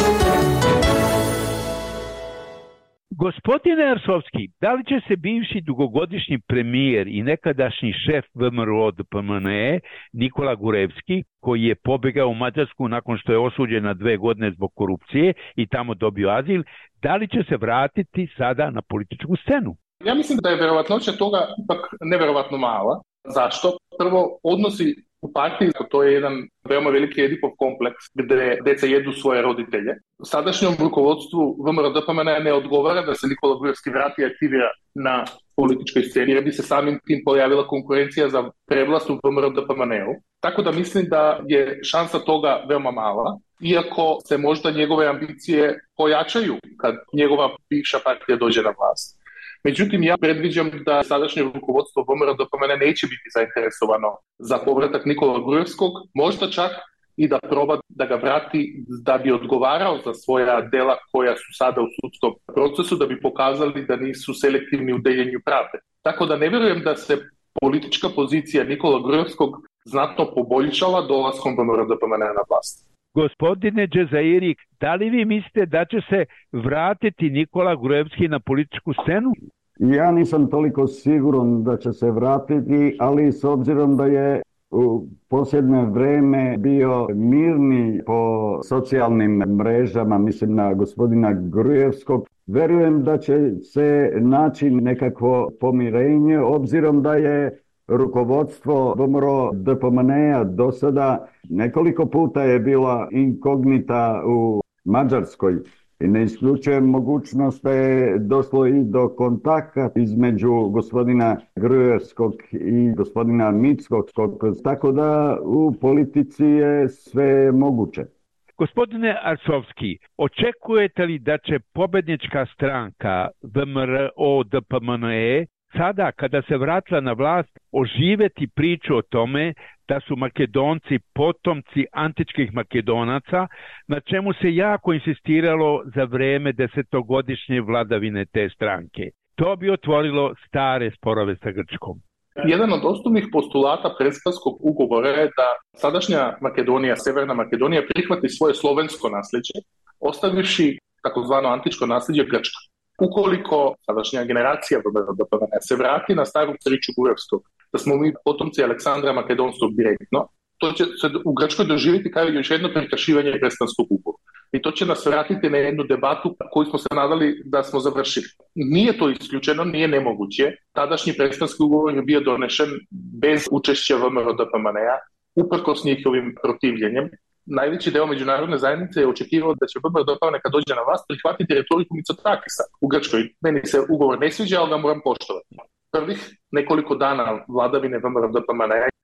Gospodine Arsovski, da li će se bivši dugogodišnji premijer i nekadašnji šef VMRO DPMN Nikola Gurevski, koji je pobegao u Mađarsku nakon što je osuđen na 2 godine zbog korupcije i tamo dobio azil, da li će se vratiti sada na političku scenu? Ja mislim da je verovatnoća toga ipak neverovatno mala. Zašto? Prvo, odnosi u partiji, to je jedan veoma veliki Edipov kompleks gde deca jedu svoje roditelje. Sadašnjom rukovodstvu VMRO DPMN ne odgovara da se Nikola Gurevski vrati i aktivira na političkoj sceni, jer bi se samim tim pojavila konkurencija za prevlast u VMRO DPMN-u. Tako da mislim da je šansa toga veoma mala, iako se možda njegove ambicije pojačaju kad njegova bivša partija dođe na vlast. Međutim, ja predviđam da sadašnje rukovodstvo VMRO DPMN neće biti zainteresovano za povratak Nikola Gurevskog, možda čak i da proba da ga vrati da bi odgovarao za svoja dela koja su sada u sudskom procesu, da bi pokazali da nisu selektivni u deljenju pravde. Tako da ne vjerujem da se politička pozicija Nikola Gurevskog znatno poboljšala dolaskom VMRO DPMN na vlast. Gospodine Džezairi, da li vi mislite da će se vratiti Nikola Gurevski na političku scenu? Ja nisam toliko siguran da će se vratiti, ali s obzirom da je u posljednje vreme bio mirni po socijalnim mrežama, mislim na gospodina Gurevskog, verujem da će se naći nekakvo pomirenje, obzirom da je rukovodstvo VMRO DPMN-a do sada nekoliko puta je bila inkognita u Mađarskoj. I ne isključujem mogućnost da je došlo i do kontakta između gospodina Gruevskog i gospodina Mickog, tako da u politici je sve moguće. Gospodine Arsovski, očekujete li da će pobednička stranka VMRO DPMN sada kada se vratila na vlast oživeti priču o tome da su Makedonci potomci antičkih Makedonaca, na čemu se jako insistiralo za vreme 10-godišnje vladavine te stranke. To bi otvorilo stare sporove sa Grčkom. Jedan od osnovnih postulata Prespanskog ugovora je da sadašnja Makedonija, Severna Makedonija, prihvati svoje slovensko nasljeđe, ostavivši takozvano antičko nasljeđe Grčka. Ukoliko sadašnja generacija se vrati na staru priču Gurevskog, da smo mi potomci Aleksandra Makedonskog direktno, to će se u Grčkoj doživjeti kao još jedno prekršivanje Prespanskog ugovora. I to će nas vratiti na jednu debatu koju smo se nadali da smo završili. Nije to isključeno, nije nemoguće. Tadašnji Prespanski ugovor je bio donešen bez učešća VMRO DPMN-a, uprkos njihovim protivljenjem. Najveći deo međunarodne zajednice je očekivao da će VMRO DPMN kad dođe na vlast prihvatiti retoriku Mitsotakisa u Grčkoj. Meni se ugovor ne sviđa, ali ga moram poštovati. Prvih nekoliko dana vladavine VMRO DPMN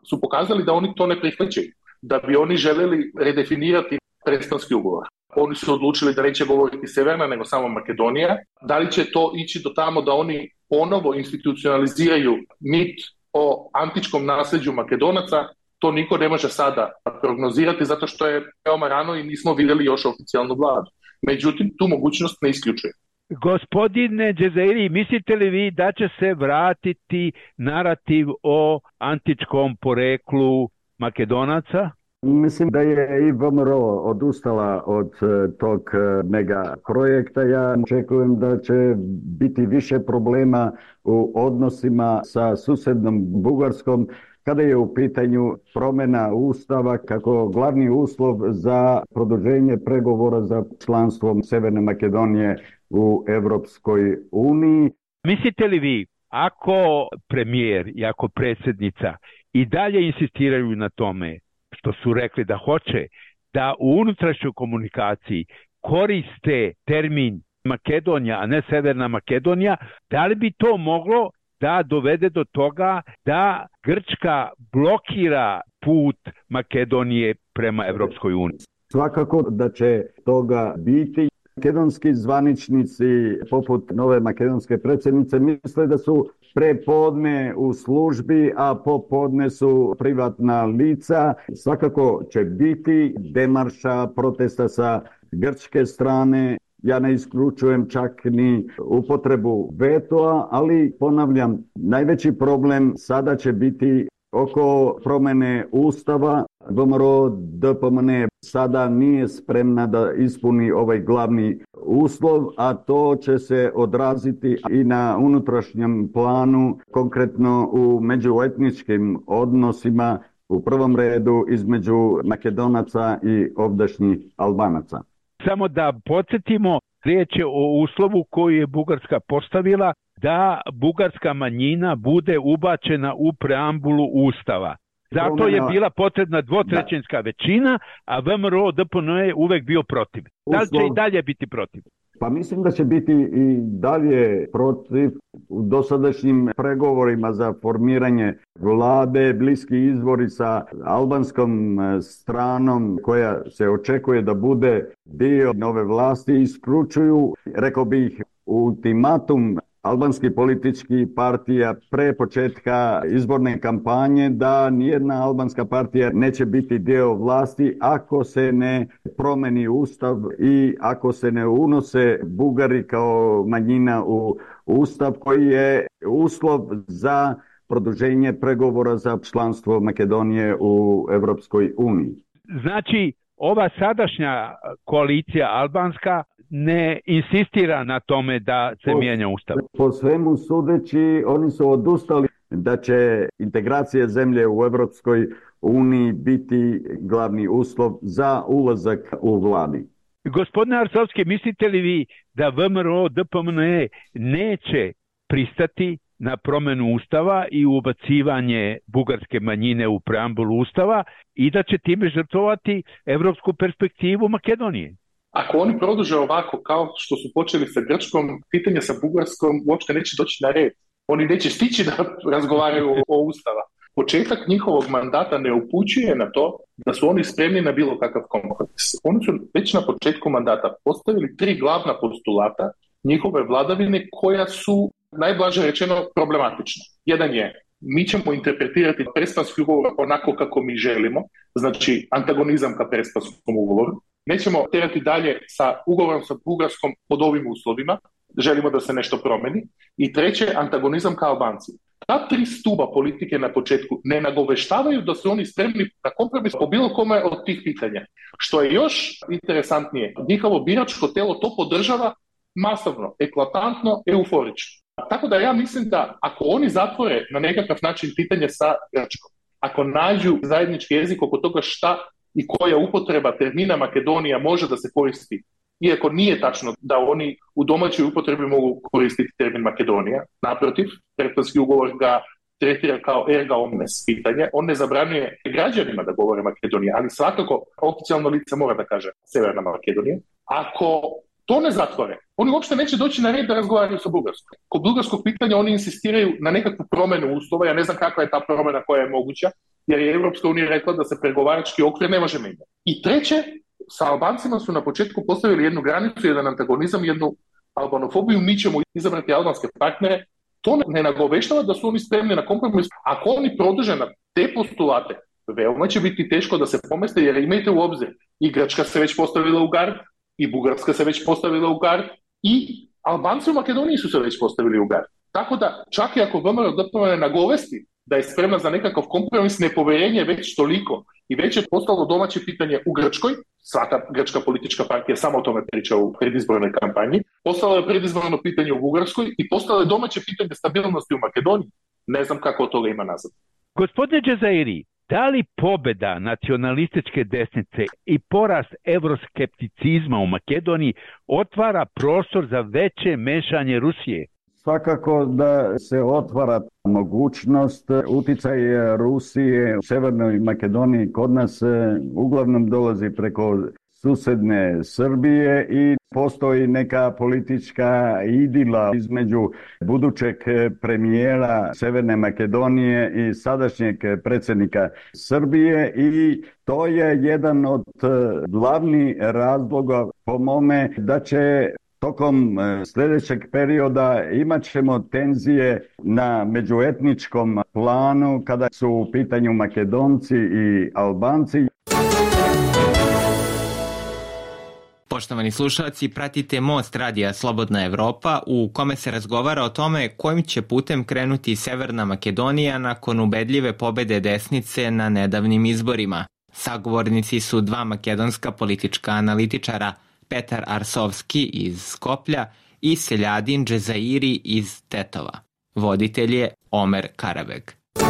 su pokazali da oni to ne prihvaćaju, da bi oni željeli redefinirati Prespanski ugovor. Oni su odlučili da neće govoriti Severna, nego samo Makedonija. Da li će to ići do tamo da oni ponovo institucionaliziraju mit o antičkom nasljeđu Makedonaca, to niko ne može sada prognozirati zato što je veoma rano i nismo vidjeli još oficijalnu vladu. Međutim, tu mogućnost ne isključuje. Gospodine Džezairi, mislite li vi da će se vratiti narativ o antičkom poreklu Makedonaca? Mislim da je i VMRO odustala od tog mega projekta. Ja očekujem da će biti više problema u odnosima sa susednom Bugarskom kada je u pitanju promjena ustava kako glavni uslov za produženje pregovora za članstvom Severne Makedonije u Evropskoj uniji. Mislite li vi, ako premijer i ako predsjednica i dalje insistiraju na tome što su rekli da hoće, da u unutrašnjoj komunikaciji koriste termin Makedonija, a ne Severna Makedonija, da li bi to moglo da dovede do toga da Grčka blokira put Makedonije prema Evropskoj uniji? Svakako da će toga biti. Makedonski zvaničnici, poput nove makedonske predsjednice, misle da su prepodne u službi, a popodne su privatna lica. Svakako će biti demarša protesta sa grčke strane. Ja ne isključujem čak ni upotrebu vetoa, ali ponavljam, najveći problem sada će biti oko promjene ustava. VMRO DPMN sada nije spremna da ispuni ovaj glavni uslov, a to će se odraziti i na unutrašnjem planu, konkretno u međuetničkim odnosima, u prvom redu između Makedonaca i ovdašnjih Albanaca. Samo da podsjetimo, riječ je o uslovu koji je Bugarska postavila da bugarska manjina bude ubačena u preambulu Ustava. Zato je bila potrebna dvotrećinska većina, a VMRO DPN je uvek bio protiv. Da li će i dalje biti protiv? Pa mislim da će biti i dalje protiv. U dosadašnjim pregovorima za formiranje vlade, bliski izbori sa albanskom stranom koja se očekuje da bude dio nove vlasti isključuju, rekao bih, ultimatum albanskih političkih partija pre početka izborne kampanje da nijedna albanska partija neće biti dio vlasti ako se ne promeni ustav i ako se ne unose Bugari kao manjina u ustav koji je uslov za produženje pregovora za članstvo Makedonije u Evropskoj uniji. Znači, ova sadašnja koalicija albanska ne insistira na tome da se mijenja ustav. Po svemu sudeći, oni su odustali da će integracija zemlje u Evropskoj uniji biti glavni uslov za ulazak u vladi. Gospodine Arsovski, mislite li vi da VMRO DPMN neće pristati na promjenu ustava i ubacivanje bugarske manjine u preambulu ustava i da će time žrtvovati evropsku perspektivu Makedonije? Ako oni produže ovako kao što su počeli sa Grčkom, pitanje sa Bugarskom uopšte neće doći na red. Oni neće stići da razgovaraju o ustava. Početak njihovog mandata ne upućuje na to da su oni spremni na bilo kakav kompromis. Oni su već na početku mandata postavili 3 glavna postulata njihove vladavine koja su najblaže rečeno problematična. Jedan je, mi ćemo interpretirati Prespanski ugovor onako kako mi želimo, znači antagonizam ka Prespanskom ugovoru. Nećemo terati dalje sa ugovorom sa Bugarskom pod ovim uslovima, želimo da se nešto promeni. I treće, antagonizam ka Albancima. Ta 3 stuba politike na početku ne nagoveštavaju da su oni spremni na kompromis po bilo kome od tih pitanja. Što je još interesantnije, njihovo biračko telo to podržava masovno, eklatantno, euforično. Tako da ja mislim da ako oni zatvore na nekakav način pitanje sa Grčkom, ako nađu zajednički jezik oko toga šta i koja upotreba termina Makedonija može da se koristi, iako nije tačno da oni u domaćoj upotrebi mogu koristiti termin Makedonija. Naprotiv, Prespanski ugovor ga tretira kao erga omnes pitanje. On ne zabranjuje građanima da govore Makedonija, ali svakako oficijalno lice mora da kaže Severna Makedonija. Ako to ne zatvore, oni uopšte neće doći na red da razgovaraju sa Bugarskom. Kod bugarskog pitanja oni insistiraju na nekakvu promenu uslova, ja ne znam kakva je ta promena koja je moguća, jer je Europska unija rekla da se pregovarački okvir ne može menjati. I treće, sa Albancima su na početku postavili jednu granicu, jedan antagonizam, jednu albanofobiju, mi ćemo izabrati albanske partnere. To ne nagoveštava da su oni spremni na kompromis. Ako oni produže na te postulate, veoma će biti teško da se pomeste, jer imajte u obzir, i Grčka se već postavila u gard, i Bugarska se već postavila u gard, i Albanci u Makedoniji su se već postavili u gard. Tako da, čak i ako VMRO ne nagovesti da je spremna za nekakav kompromis, nepoverenje je već toliko i već je postalo domaće pitanje u Grčkoj, svaka grčka politička partija samo o tome priča u predizbornoj kampanji, postalo je predizborno pitanje u Bugarskoj i postalo je domaće pitanje stabilnosti u Makedoniji. Ne znam kako od toga ima nazad. Gospodine Džezairi, da li pobeda nacionalističke desnice i porast evroskepticizma u Makedoniji otvara prostor za veće mešanje Rusije? Svakako da se otvara mogućnost. Uticaj Rusije u Severnoj Makedoniji kod nas uglavnom dolazi preko susedne Srbije i postoji neka politička idila između budućeg premijera Severne Makedonije i sadašnjeg predsjednika Srbije i to je jedan od glavnih razloga po mome da će tokom sljedećeg perioda imat ćemo tenzije na međuetničkom planu kada su u pitanju Makedonci i Albanci. Poštovani slušalci, pratite Most radija Slobodna Evropa u kome se razgovara o tome kojim će putem krenuti Severna Makedonija nakon ubedljive pobede desnice na nedavnim izborima. Sagovornici su dva makedonska politička analitičara, Petar Arsovski iz Skoplja i Seljadin Džezairi iz Tetova. Voditelj je Omer Karabeg.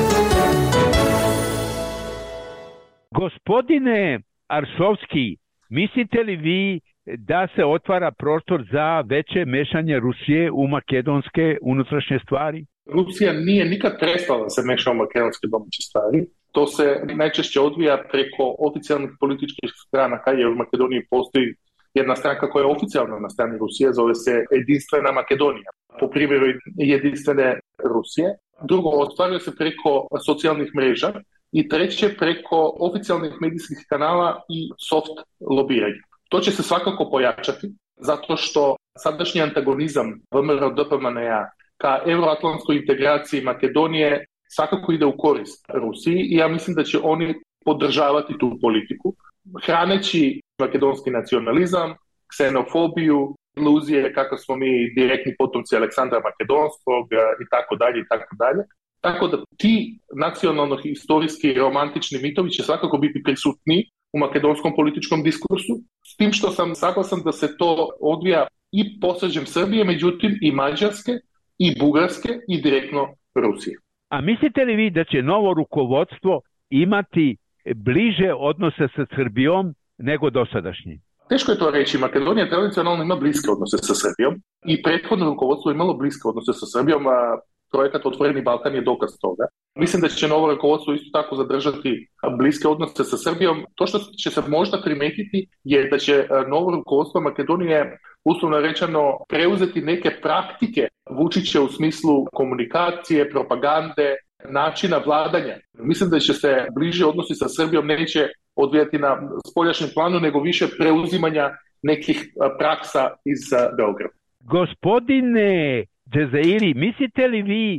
Gospodine Arsovski, mislite li vi da se otvara prostor za veće mešanje Rusije u makedonske unutrašnje stvari? Rusija nije nikad prestala da se meša u makedonske domaće stvari. To se najčešće odvija preko oficijalnih političkih stranaka, jer u Makedoniji postoji jedna stranka koja je oficijalna na strani Rusije, zove se Jedinstvena Makedonija, po primjeru Jedinstvene Rusije. Drugo, ostvaruje se preko socijalnih mreža i treće, preko oficijalnih medijskih kanala i soft lobiranja. To će se svakako pojačati, zato što sadašnji antagonizam VMRO-DPMNE-a ka euroatlantskoj integraciji Makedonije svakako ide u korist Rusiji i ja mislim da će oni podržavati tu politiku, hraneći makedonski nacionalizam, ksenofobiju, iluzije kako smo mi direktni potomci Aleksandra Makedonskog i tako dalje i tako dalje. Tako da ti nacionalno-historijski romantični mitovi će svakako biti prisutni u makedonskom političkom diskursu, s tim što sam saglasan da se to odvija i posređem Srbije, međutim i Mađarske, i Bugarske, i direktno Rusije. A mislite li vi da će novo rukovodstvo imati bliže odnose sa Srbijom nego dosadašnji? Teško je to reći. Makedonija tradicionalno ima bliske odnose sa Srbijom i prethodno rukovodstvo imalo bliske odnose sa Srbijom, a projekat Otvoreni Balkan je dokaz toga. Mislim da će novo rukovodstvo isto tako zadržati bliske odnose sa Srbijom. To što će se možda primetiti je da će novo rukovodstvo Makedonije uslovno rečeno preuzeti neke praktike Vučića u smislu komunikacije, propagande, načina vladanja. Mislim da će se bliže odnosi sa Srbijom neće odvijati na spoljašnjem planu, nego više preuzimanja nekih praksa iz Beograda. Gospodine Džezairi, mislite li vi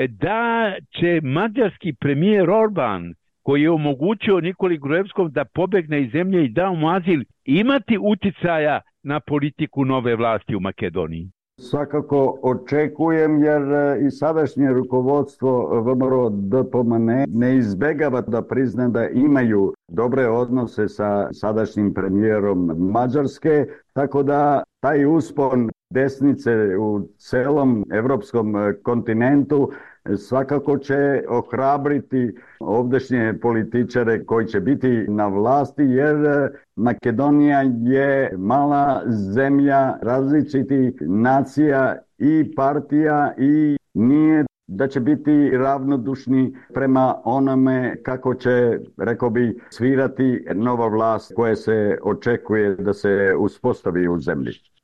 da će mađarski premijer Orban, koji je omogućio Nikoli Gruevskom da pobegne iz zemlje i dao mu azil, imati uticaja na politiku nove vlasti u Makedoniji? Svakako očekujem, jer i sadašnje rukovodstvo VMRO-DPMNE ne izbegava da prizna da imaju dobre odnose sa sadašnjim premijerom Mađarske, tako da taj uspon desnice u celom evropskom kontinentu svakako će ohrabriti ovdešnje političare koji će biti na vlasti, jer Makedonija je mala zemlja različitih nacija i partija i nije da će biti ravnodušni prema onome kako će, rekao bi, svirati nova vlast koja se očekuje da se uspostavi u zemlji.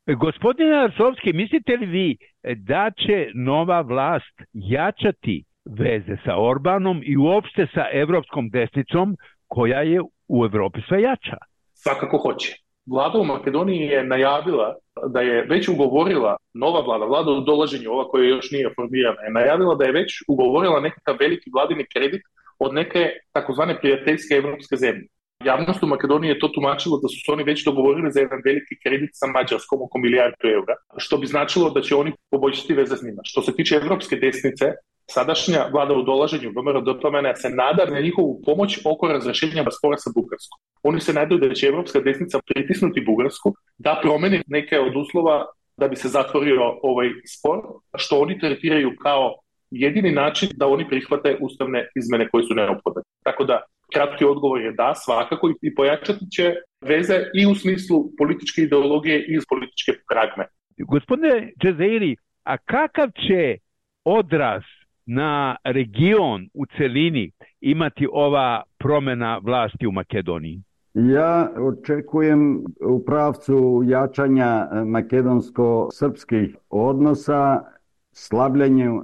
Gospodine Arsovski, mislite li vi da će nova vlast jačati veze sa Orbanom i uopšte sa evropskom desnicom koja je u Evropi sve jača? Svakako hoće. Vlada u Makedoniji je najavila da je već ugovorila, nova vlada u dolaženju, ova koja još nije formirana, je najavila da je već ugovorila nekakav veliki vladini kredit od neke takozvane prijateljske evropske zemlje. Javnost u Makedoniji je to tumačilo da su se oni već dogovorili za jedan veliki kredit sa Mađarskom oko €1.000.000.000, što bi značilo da će oni poboljšati veze s njima. Što se tiče evropske desnice, sadašnja vlada u dolaženju VMRO-DPMNE se nada na njihovu pomoć oko razrešenja spora sa Bugarskom. Oni se nadaju da će evropska desnica pritisnuti Bugarsku da promeni neke od uslova da bi se zatvorio ovaj spor, što oni tretiraju kao jedini način da oni prihvate ustavne izmene koje su neophodne. Tako da kratki odgovor je da, svakako, i pojačati će veze i u smislu političke ideologije i iz političke pragme. Gospodine Džezeiri, a kakav će odraz na region u celini imati ova promjena vlasti u Makedoniji? Ja očekujem u pravcu jačanja makedonsko-srpskih odnosa, slabljenju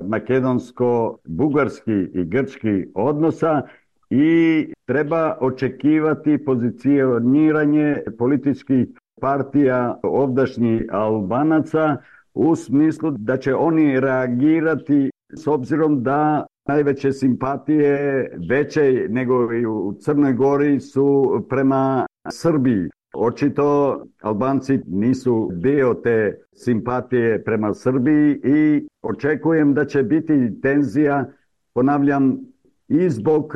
makedonsko-bugarskih i grčkih odnosa i treba očekivati pozicioniranje političkih partija ovdašnjih Albanaca u smislu da će oni reagirati s obzirom da najveće simpatije, veće nego i u Crnoj Gori, su prema Srbiji. Očito Albanci nisu dio te simpatije prema Srbiji i očekujem da će biti tenzija, ponavljam, i zbog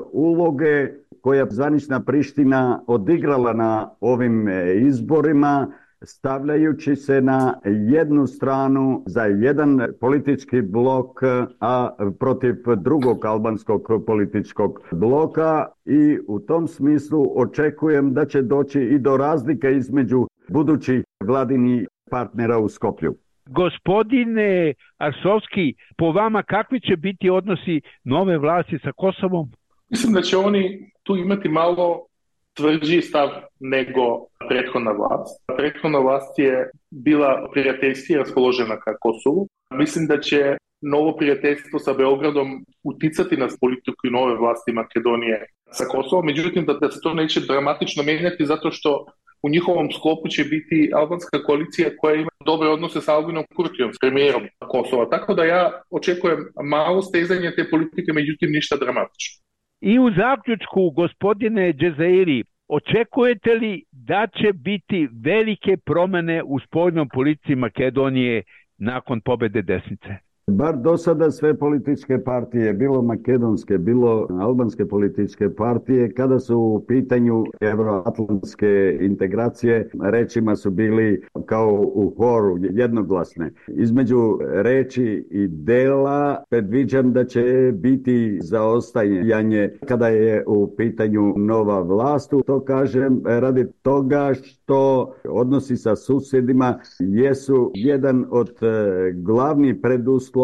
uloge koja zvanična Priština odigrala na ovim izborima, stavljajući se na jednu stranu za jedan politički blok, a protiv drugog albanskog političkog bloka, i u tom smislu očekujem da će doći i do razlika između budućih vladinih partnera u Skoplju. Gospodine Arsovski, po vama kakvi će biti odnosi nove vlasti sa Kosovom? Mislim da će oni tu imati malo tvrđi stav nego prethodna vlast. Prethodna vlast je bila prijateljski raspoložena ka Kosovu. Mislim da će novo prijateljstvo sa Beogradom uticati na politiku i nove vlasti Makedonije sa Kosovom. Međutim, da se to neće dramatično mijenjati zato što u njihovom sklopu će biti albanska koalicija koja ima dobre odnose sa Albinom Kurtijom, s premijerom Kosova. Tako da ja očekujem malo stezanje te politike, međutim ništa dramatično. I u zaključku, gospodine Džezeiri, očekujete li da će biti velike promjene u spoljnoj politici Makedonije nakon pobjede desnice? Bar do sada sve političke partije, bilo makedonske, bilo albanske političke partije, kada su u pitanju evroatlantske integracije, rečima su bili kao u horu, jednoglasne. Između reči i dela predviđam da će biti zaostajanje kada je u pitanju nova vlast. To kažem radi toga što odnosi sa susjedima jesu jedan od glavnih preduslova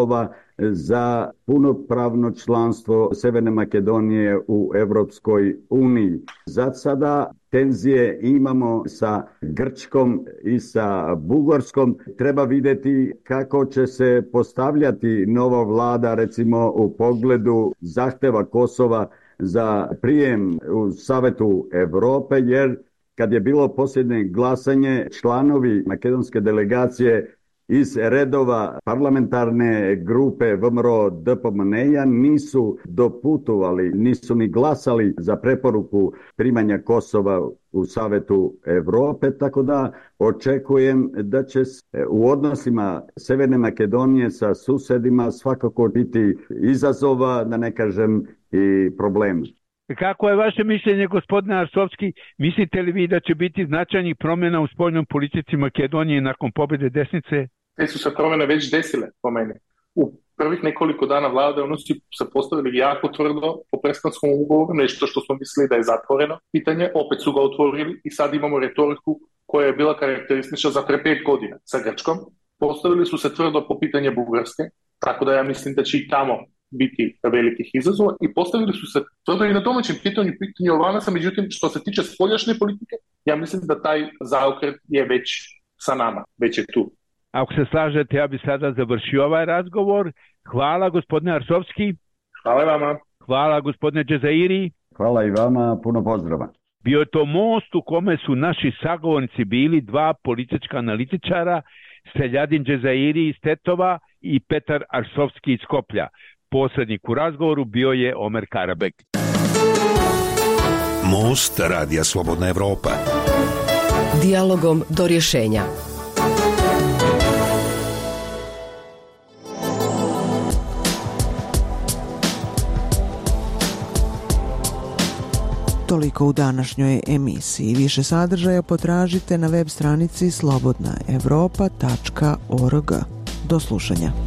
za punopravno članstvo Severne Makedonije u Evropskoj uniji. Za sada tenzije imamo sa Grčkom i sa Bugarskom. Treba vidjeti kako će se postavljati nova vlada, recimo u pogledu zahteva Kosova za prijem u Savetu Europe, jer kad je bilo posljednje glasanje, članovi makedonske delegacije iz redova parlamentarne grupe VMRO-DPMNE nisu doputovali, nisu ni glasali za preporuku primanja Kosova u Savetu Europe, tako da očekujem da će u odnosima Severne Makedonije sa susjedima svakako biti izazova, da ne kažem i problema. Kako je vaše mišljenje, gospodine Arsovski? Mislite li vi da će biti značajnih promjena u spoljnoj politici Makedonije nakon pobjede desnice? Te su se promjene već desile po meni. U prvih nekoliko dana vlade oni su se postavili jako tvrdo po Prespanskom ugovoru, nešto što smo mislili da je zatvoreno pitanje, opet su ga otvorili i sad imamo retoriku koja je bila karakteristična za pre 5 godina sa Grčkom. Postavili su se tvrdo po pitanje Bugarske, tako da ja mislim da će i tamo biti velikih izazova, i postavili su se tvrdo i na domaćem pitanju Albanaca. Međutim, što se tiče spoljašnje politike, ja mislim da taj zaokret je već sa nama, već je tu. Ako se slažete, ja bih sada završio ovaj razgovor. Hvala gospodine Arsovski. Hvala vama. Hvala gospodine Džezairi. Hvala i vama, puno pozdrava. Bio je to most u kome su naši sagovornici bili dva politička analitičara, Seljadin Džezairi iz Tetova i Petar Arsovski iz Skoplja. Posrednik u razgovoru bio je Omer Karabek. Most Radija Slobodna Evropa. Dijalogom do rješenja. Toliko u današnjoj emisiji. Više sadržaja potražite na web stranici slobodnaevropa.org. Do slušanja.